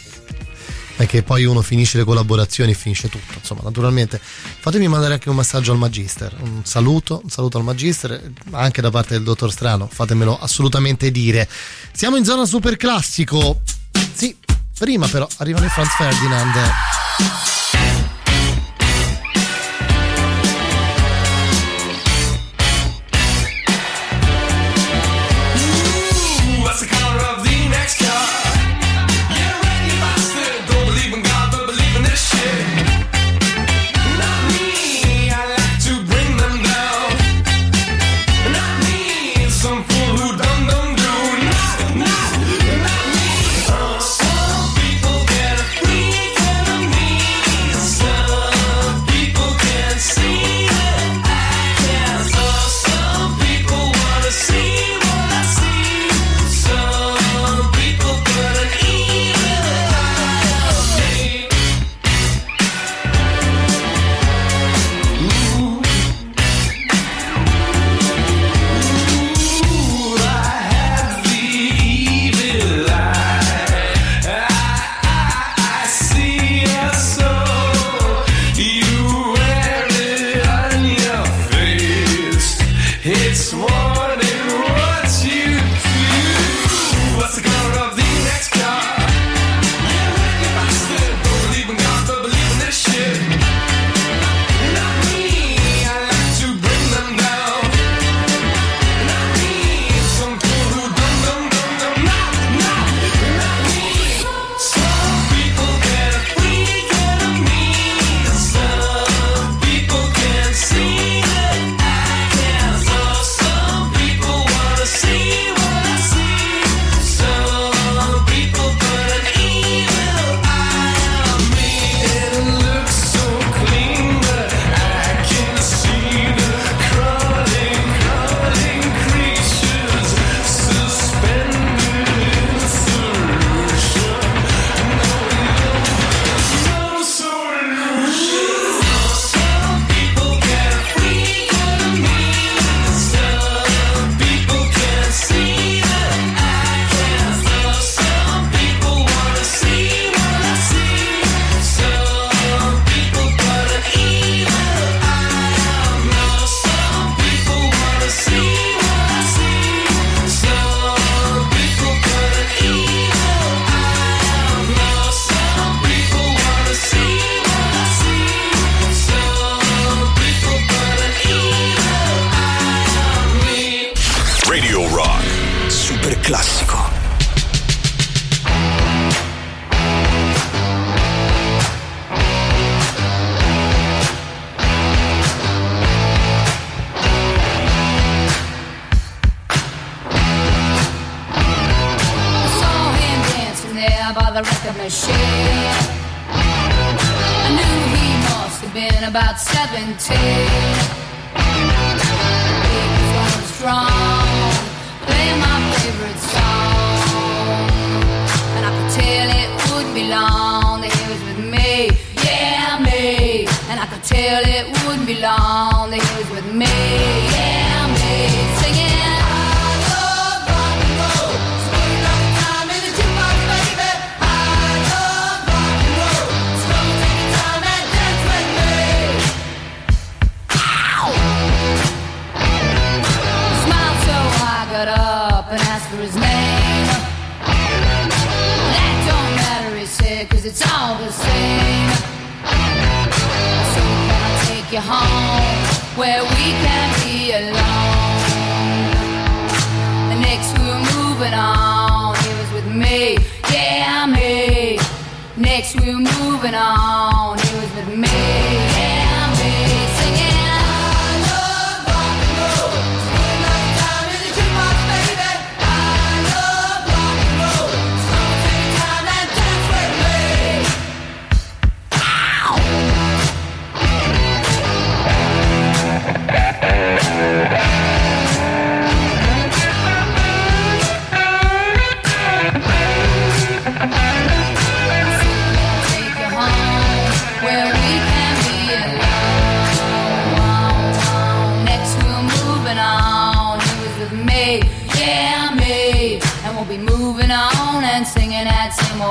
è che poi uno finisce le collaborazioni e finisce tutto, insomma, naturalmente fatemi mandare anche un messaggio al Magister, un saluto, un saluto al Magister, anche da parte del dottor Strano, fatemelo assolutamente dire. Siamo in zona super classico, sì, prima però arrivano i Franz Ferdinand. Bye.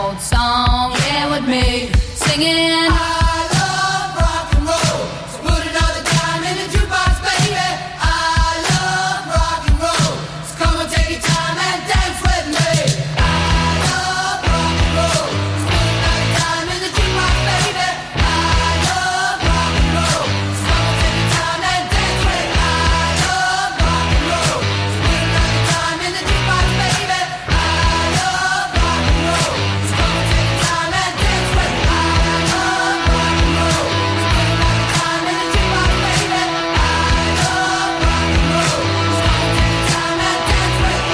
old song, yeah, with me singing. I love rock and roll, so put another dime in the jukebox, baby. I love rock and roll, so come and take your time and dance with me. I love rock and roll, so put another dime in the jukebox, baby. I love rock and roll, so come and take your time and dance with me. I love rock and roll, so put another dime in the jukebox, baby. I love rock and roll, so come and take your time and dance with me. I love rock and roll, so put another dime in the jukebox, baby. I love rock and roll, so come and take your time and dance with me.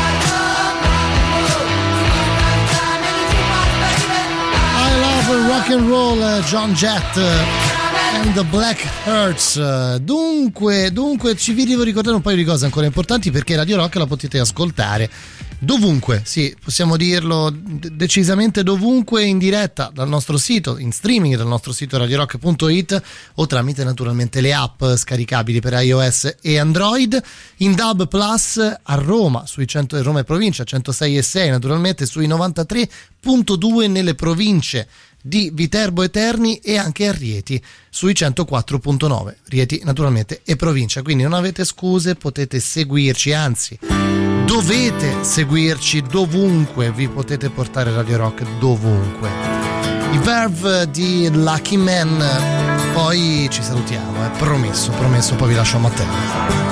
I love rock and roll, so come and take your time and dance with me. I love rock and roll, John Jett and the Black Hearts. Dunque, dunque ci vi devo ricordare un paio di cose ancora importanti, perché Radio Rock la potete ascoltare dovunque, sì, possiamo dirlo decisamente dovunque, in diretta dal nostro sito, in streaming dal nostro sito radio rock punto it o tramite naturalmente le app scaricabili per iOS e Android, in D A B Plus a Roma, sui cento, Roma e provincia, centosei e sei, naturalmente sui novantatré virgola due nelle province di Viterbo e Terni, e anche a Rieti sui centoquattro virgola nove, Rieti naturalmente e provincia. Quindi non avete scuse, potete seguirci, anzi dovete seguirci dovunque, vi potete portare Radio Rock dovunque. I Verve di Lucky Man, poi ci salutiamo, è promesso, promesso, poi vi lascio a Matteo.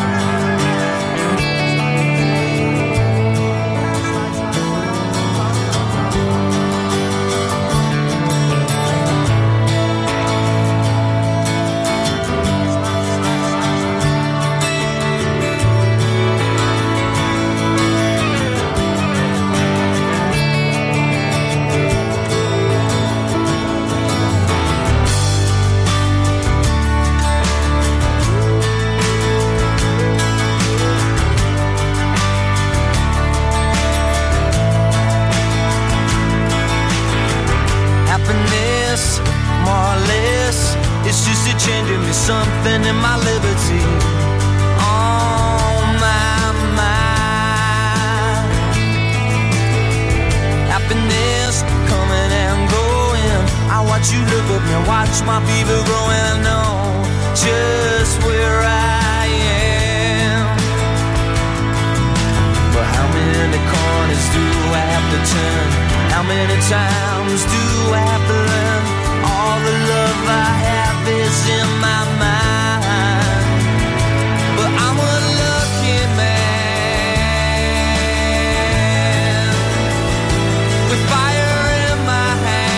Something in my liberty on my mind. Happiness coming and going. I watch you look at me, watch my fever growing. I know just where I am. But how many corners do I have to turn? How many times do I have to learn? All the love I have is in my mind. But I'm a lucky man with fire in my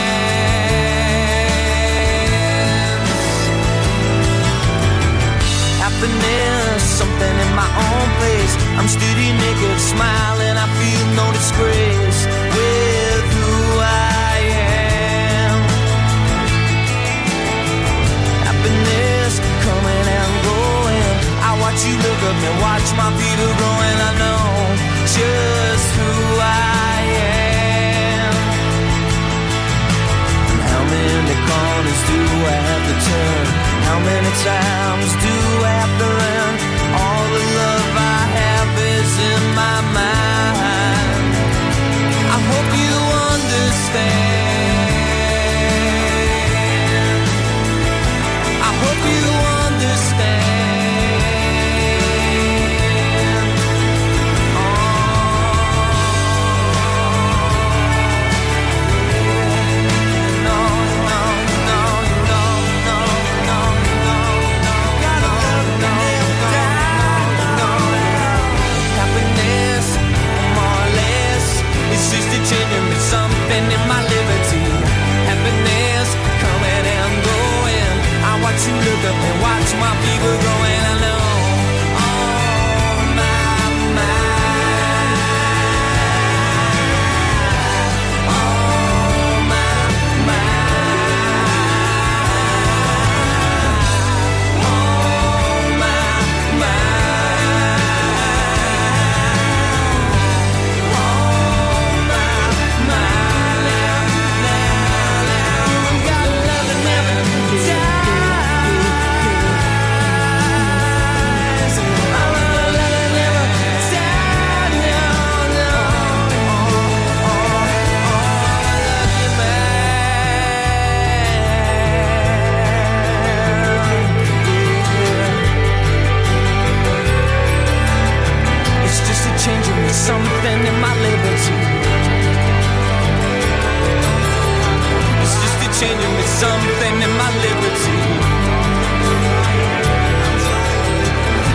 hands. Happiness, something in my own place. I'm steady naked, smiling, I feel no disgrace with who I am. Happiness coming and going. I watch you look at me, watch my feet are growing. I know just who I am. And how many corners do I have to turn? How many times do I have to learn? All the love I have is in my mind. I hope you understand. I hope you understand. Oh, no, no, no, no, no, no, no, no. Gotta love me.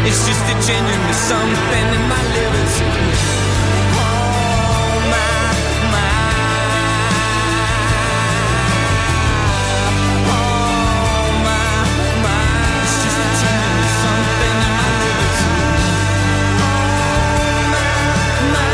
It's just a genuine something in my liberty. Oh my, my. Oh my, my. It's just a genuine something in my liberty. Oh my, my.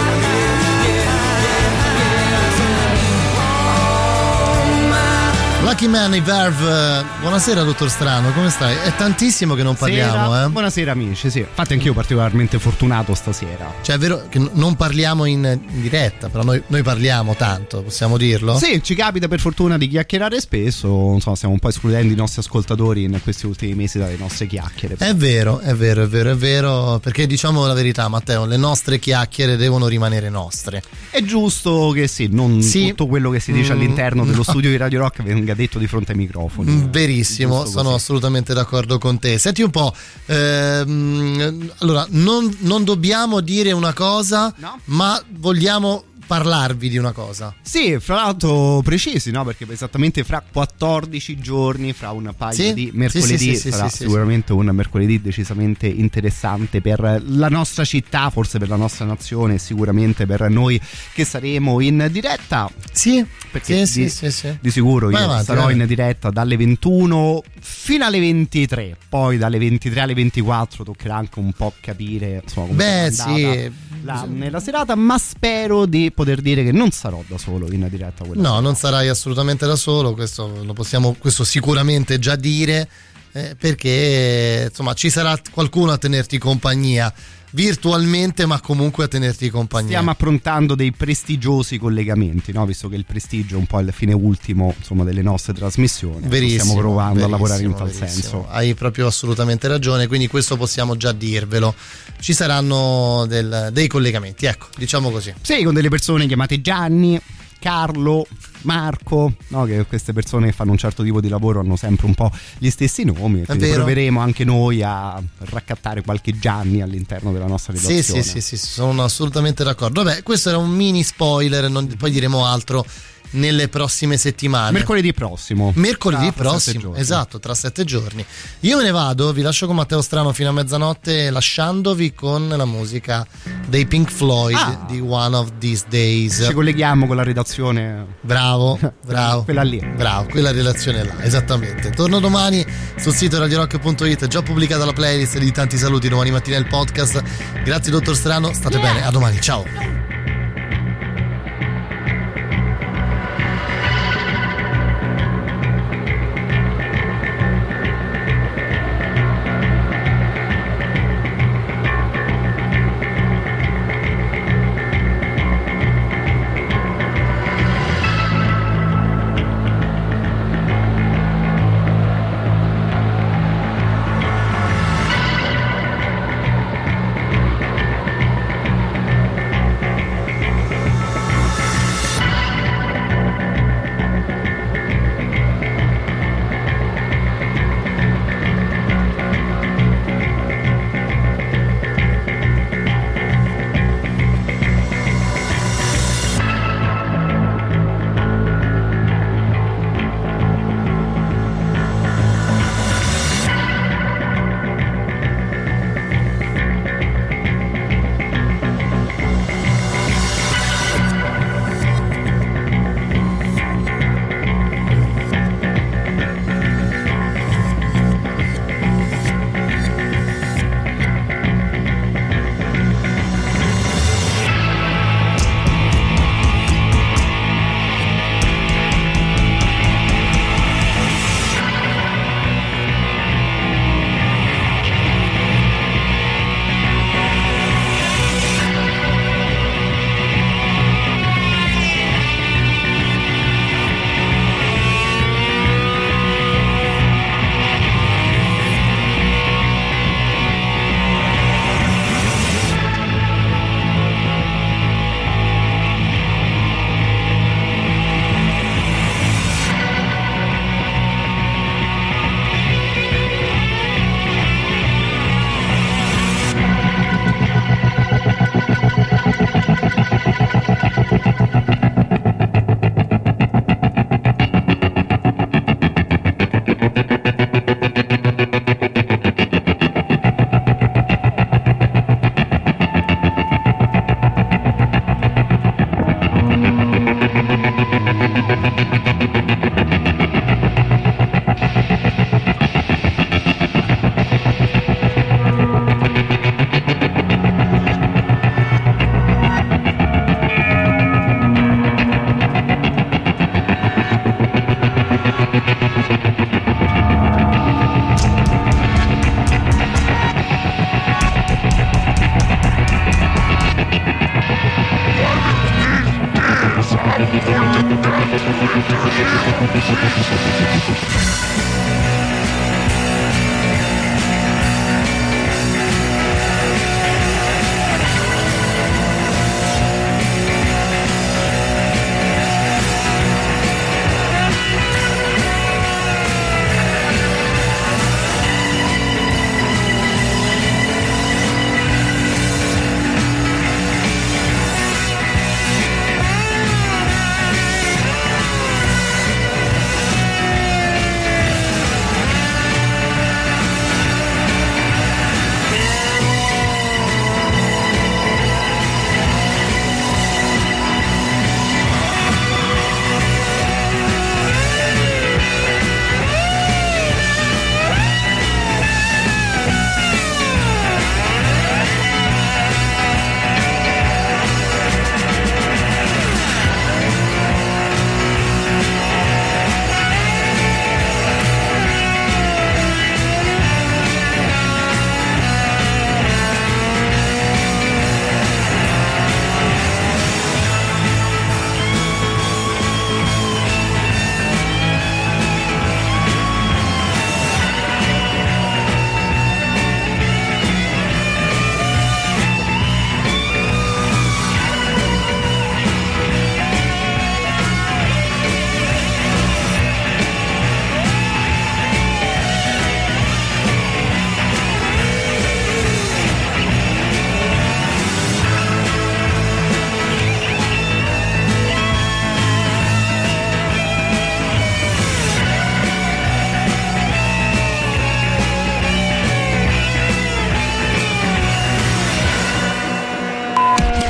Lucky Man, i Verve. Buonasera dottor Strano, come stai? È tantissimo che non parliamo, Sera. eh? Buonasera amici, sì. Infatti anch'io particolarmente fortunato stasera. Cioè è vero che n- non parliamo in, in diretta, però noi, noi parliamo tanto, possiamo dirlo? Sì, ci capita per fortuna di chiacchierare spesso, insomma stiamo un po' escludendo i nostri ascoltatori in questi ultimi mesi dalle nostre chiacchiere. È vero, è vero, è vero, è vero, perché diciamo la verità Matteo, le nostre chiacchiere devono rimanere nostre. È giusto che sì, non sì. tutto quello che si dice Mm, all'interno dello no. studio di Radio Rock venga detto di fronte ai microfoni. Mm, Verissimo, Giusto sono così. assolutamente d'accordo con te. Senti un po', ehm, allora non, non dobbiamo dire una cosa, ma vogliamo parlarvi di una cosa. Sì, fra l'altro precisi, no? Perché esattamente fra quattordici giorni, fra un paio Sì? di mercoledì, Sì, sì, sì, sarà sì, sì, sicuramente un mercoledì decisamente interessante per la nostra città, forse per la nostra nazione, sicuramente per noi che saremo in diretta. Sì, perché sì, di, sì, sì, sì. di sicuro Vai io avanti, sarò vai. in diretta dalle ventuno fino alle ventitré, poi dalle ventitré alle ventiquattro toccherà anche un po' capire insomma come Beh, sarà andata sì. la- nella serata, ma spero di poter dire che non sarò da solo in diretta quella No, sera. non sarai assolutamente da solo, questo lo possiamo questo sicuramente già dire, eh, perché insomma ci sarà qualcuno a tenerti compagnia virtualmente, ma comunque a tenerti compagnia. Stiamo approntando dei prestigiosi collegamenti, no? Visto che il prestigio è un po' il fine ultimo insomma delle nostre trasmissioni. Verissimo, stiamo provando a verissimo, lavorare in tal verissimo. senso. Hai proprio assolutamente ragione, quindi questo possiamo già dirvelo. Ci saranno del- dei collegamenti, ecco, diciamo così. Sì, con delle persone chiamate Gianni, Carlo, Marco, no? Che queste persone che fanno un certo tipo di lavoro hanno sempre un po' gli stessi nomi, quindi vero. proveremo anche noi a raccattare qualche Gianni all'interno della nostra Sì, redazione. sì, sì, sì, sono assolutamente d'accordo. Vabbè, questo era un mini spoiler, non- poi diremo altro nelle prossime settimane. Mercoledì prossimo. Mercoledì Tra- tra sette prossimo, giorni. esatto, tra sette giorni. Io me ne vado, vi lascio con Matteo Strano fino a mezzanotte, lasciandovi con la musica dei Pink Floyd Ah. di One of These Days. Ci colleghiamo con la redazione. Bravo, bravo. Quella lì. Bravo, quella relazione là, esattamente. Torno domani sul sito radio rock punto it, già pubblicata la playlist di tanti saluti domani mattina il podcast. Grazie dottor Strano, state bene, a domani, ciao.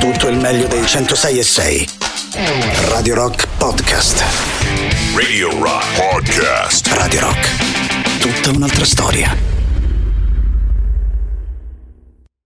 tutto il meglio dei centosei e sei. Radio Rock Podcast. Radio Rock Podcast. Radio Rock. Tutta un'altra storia.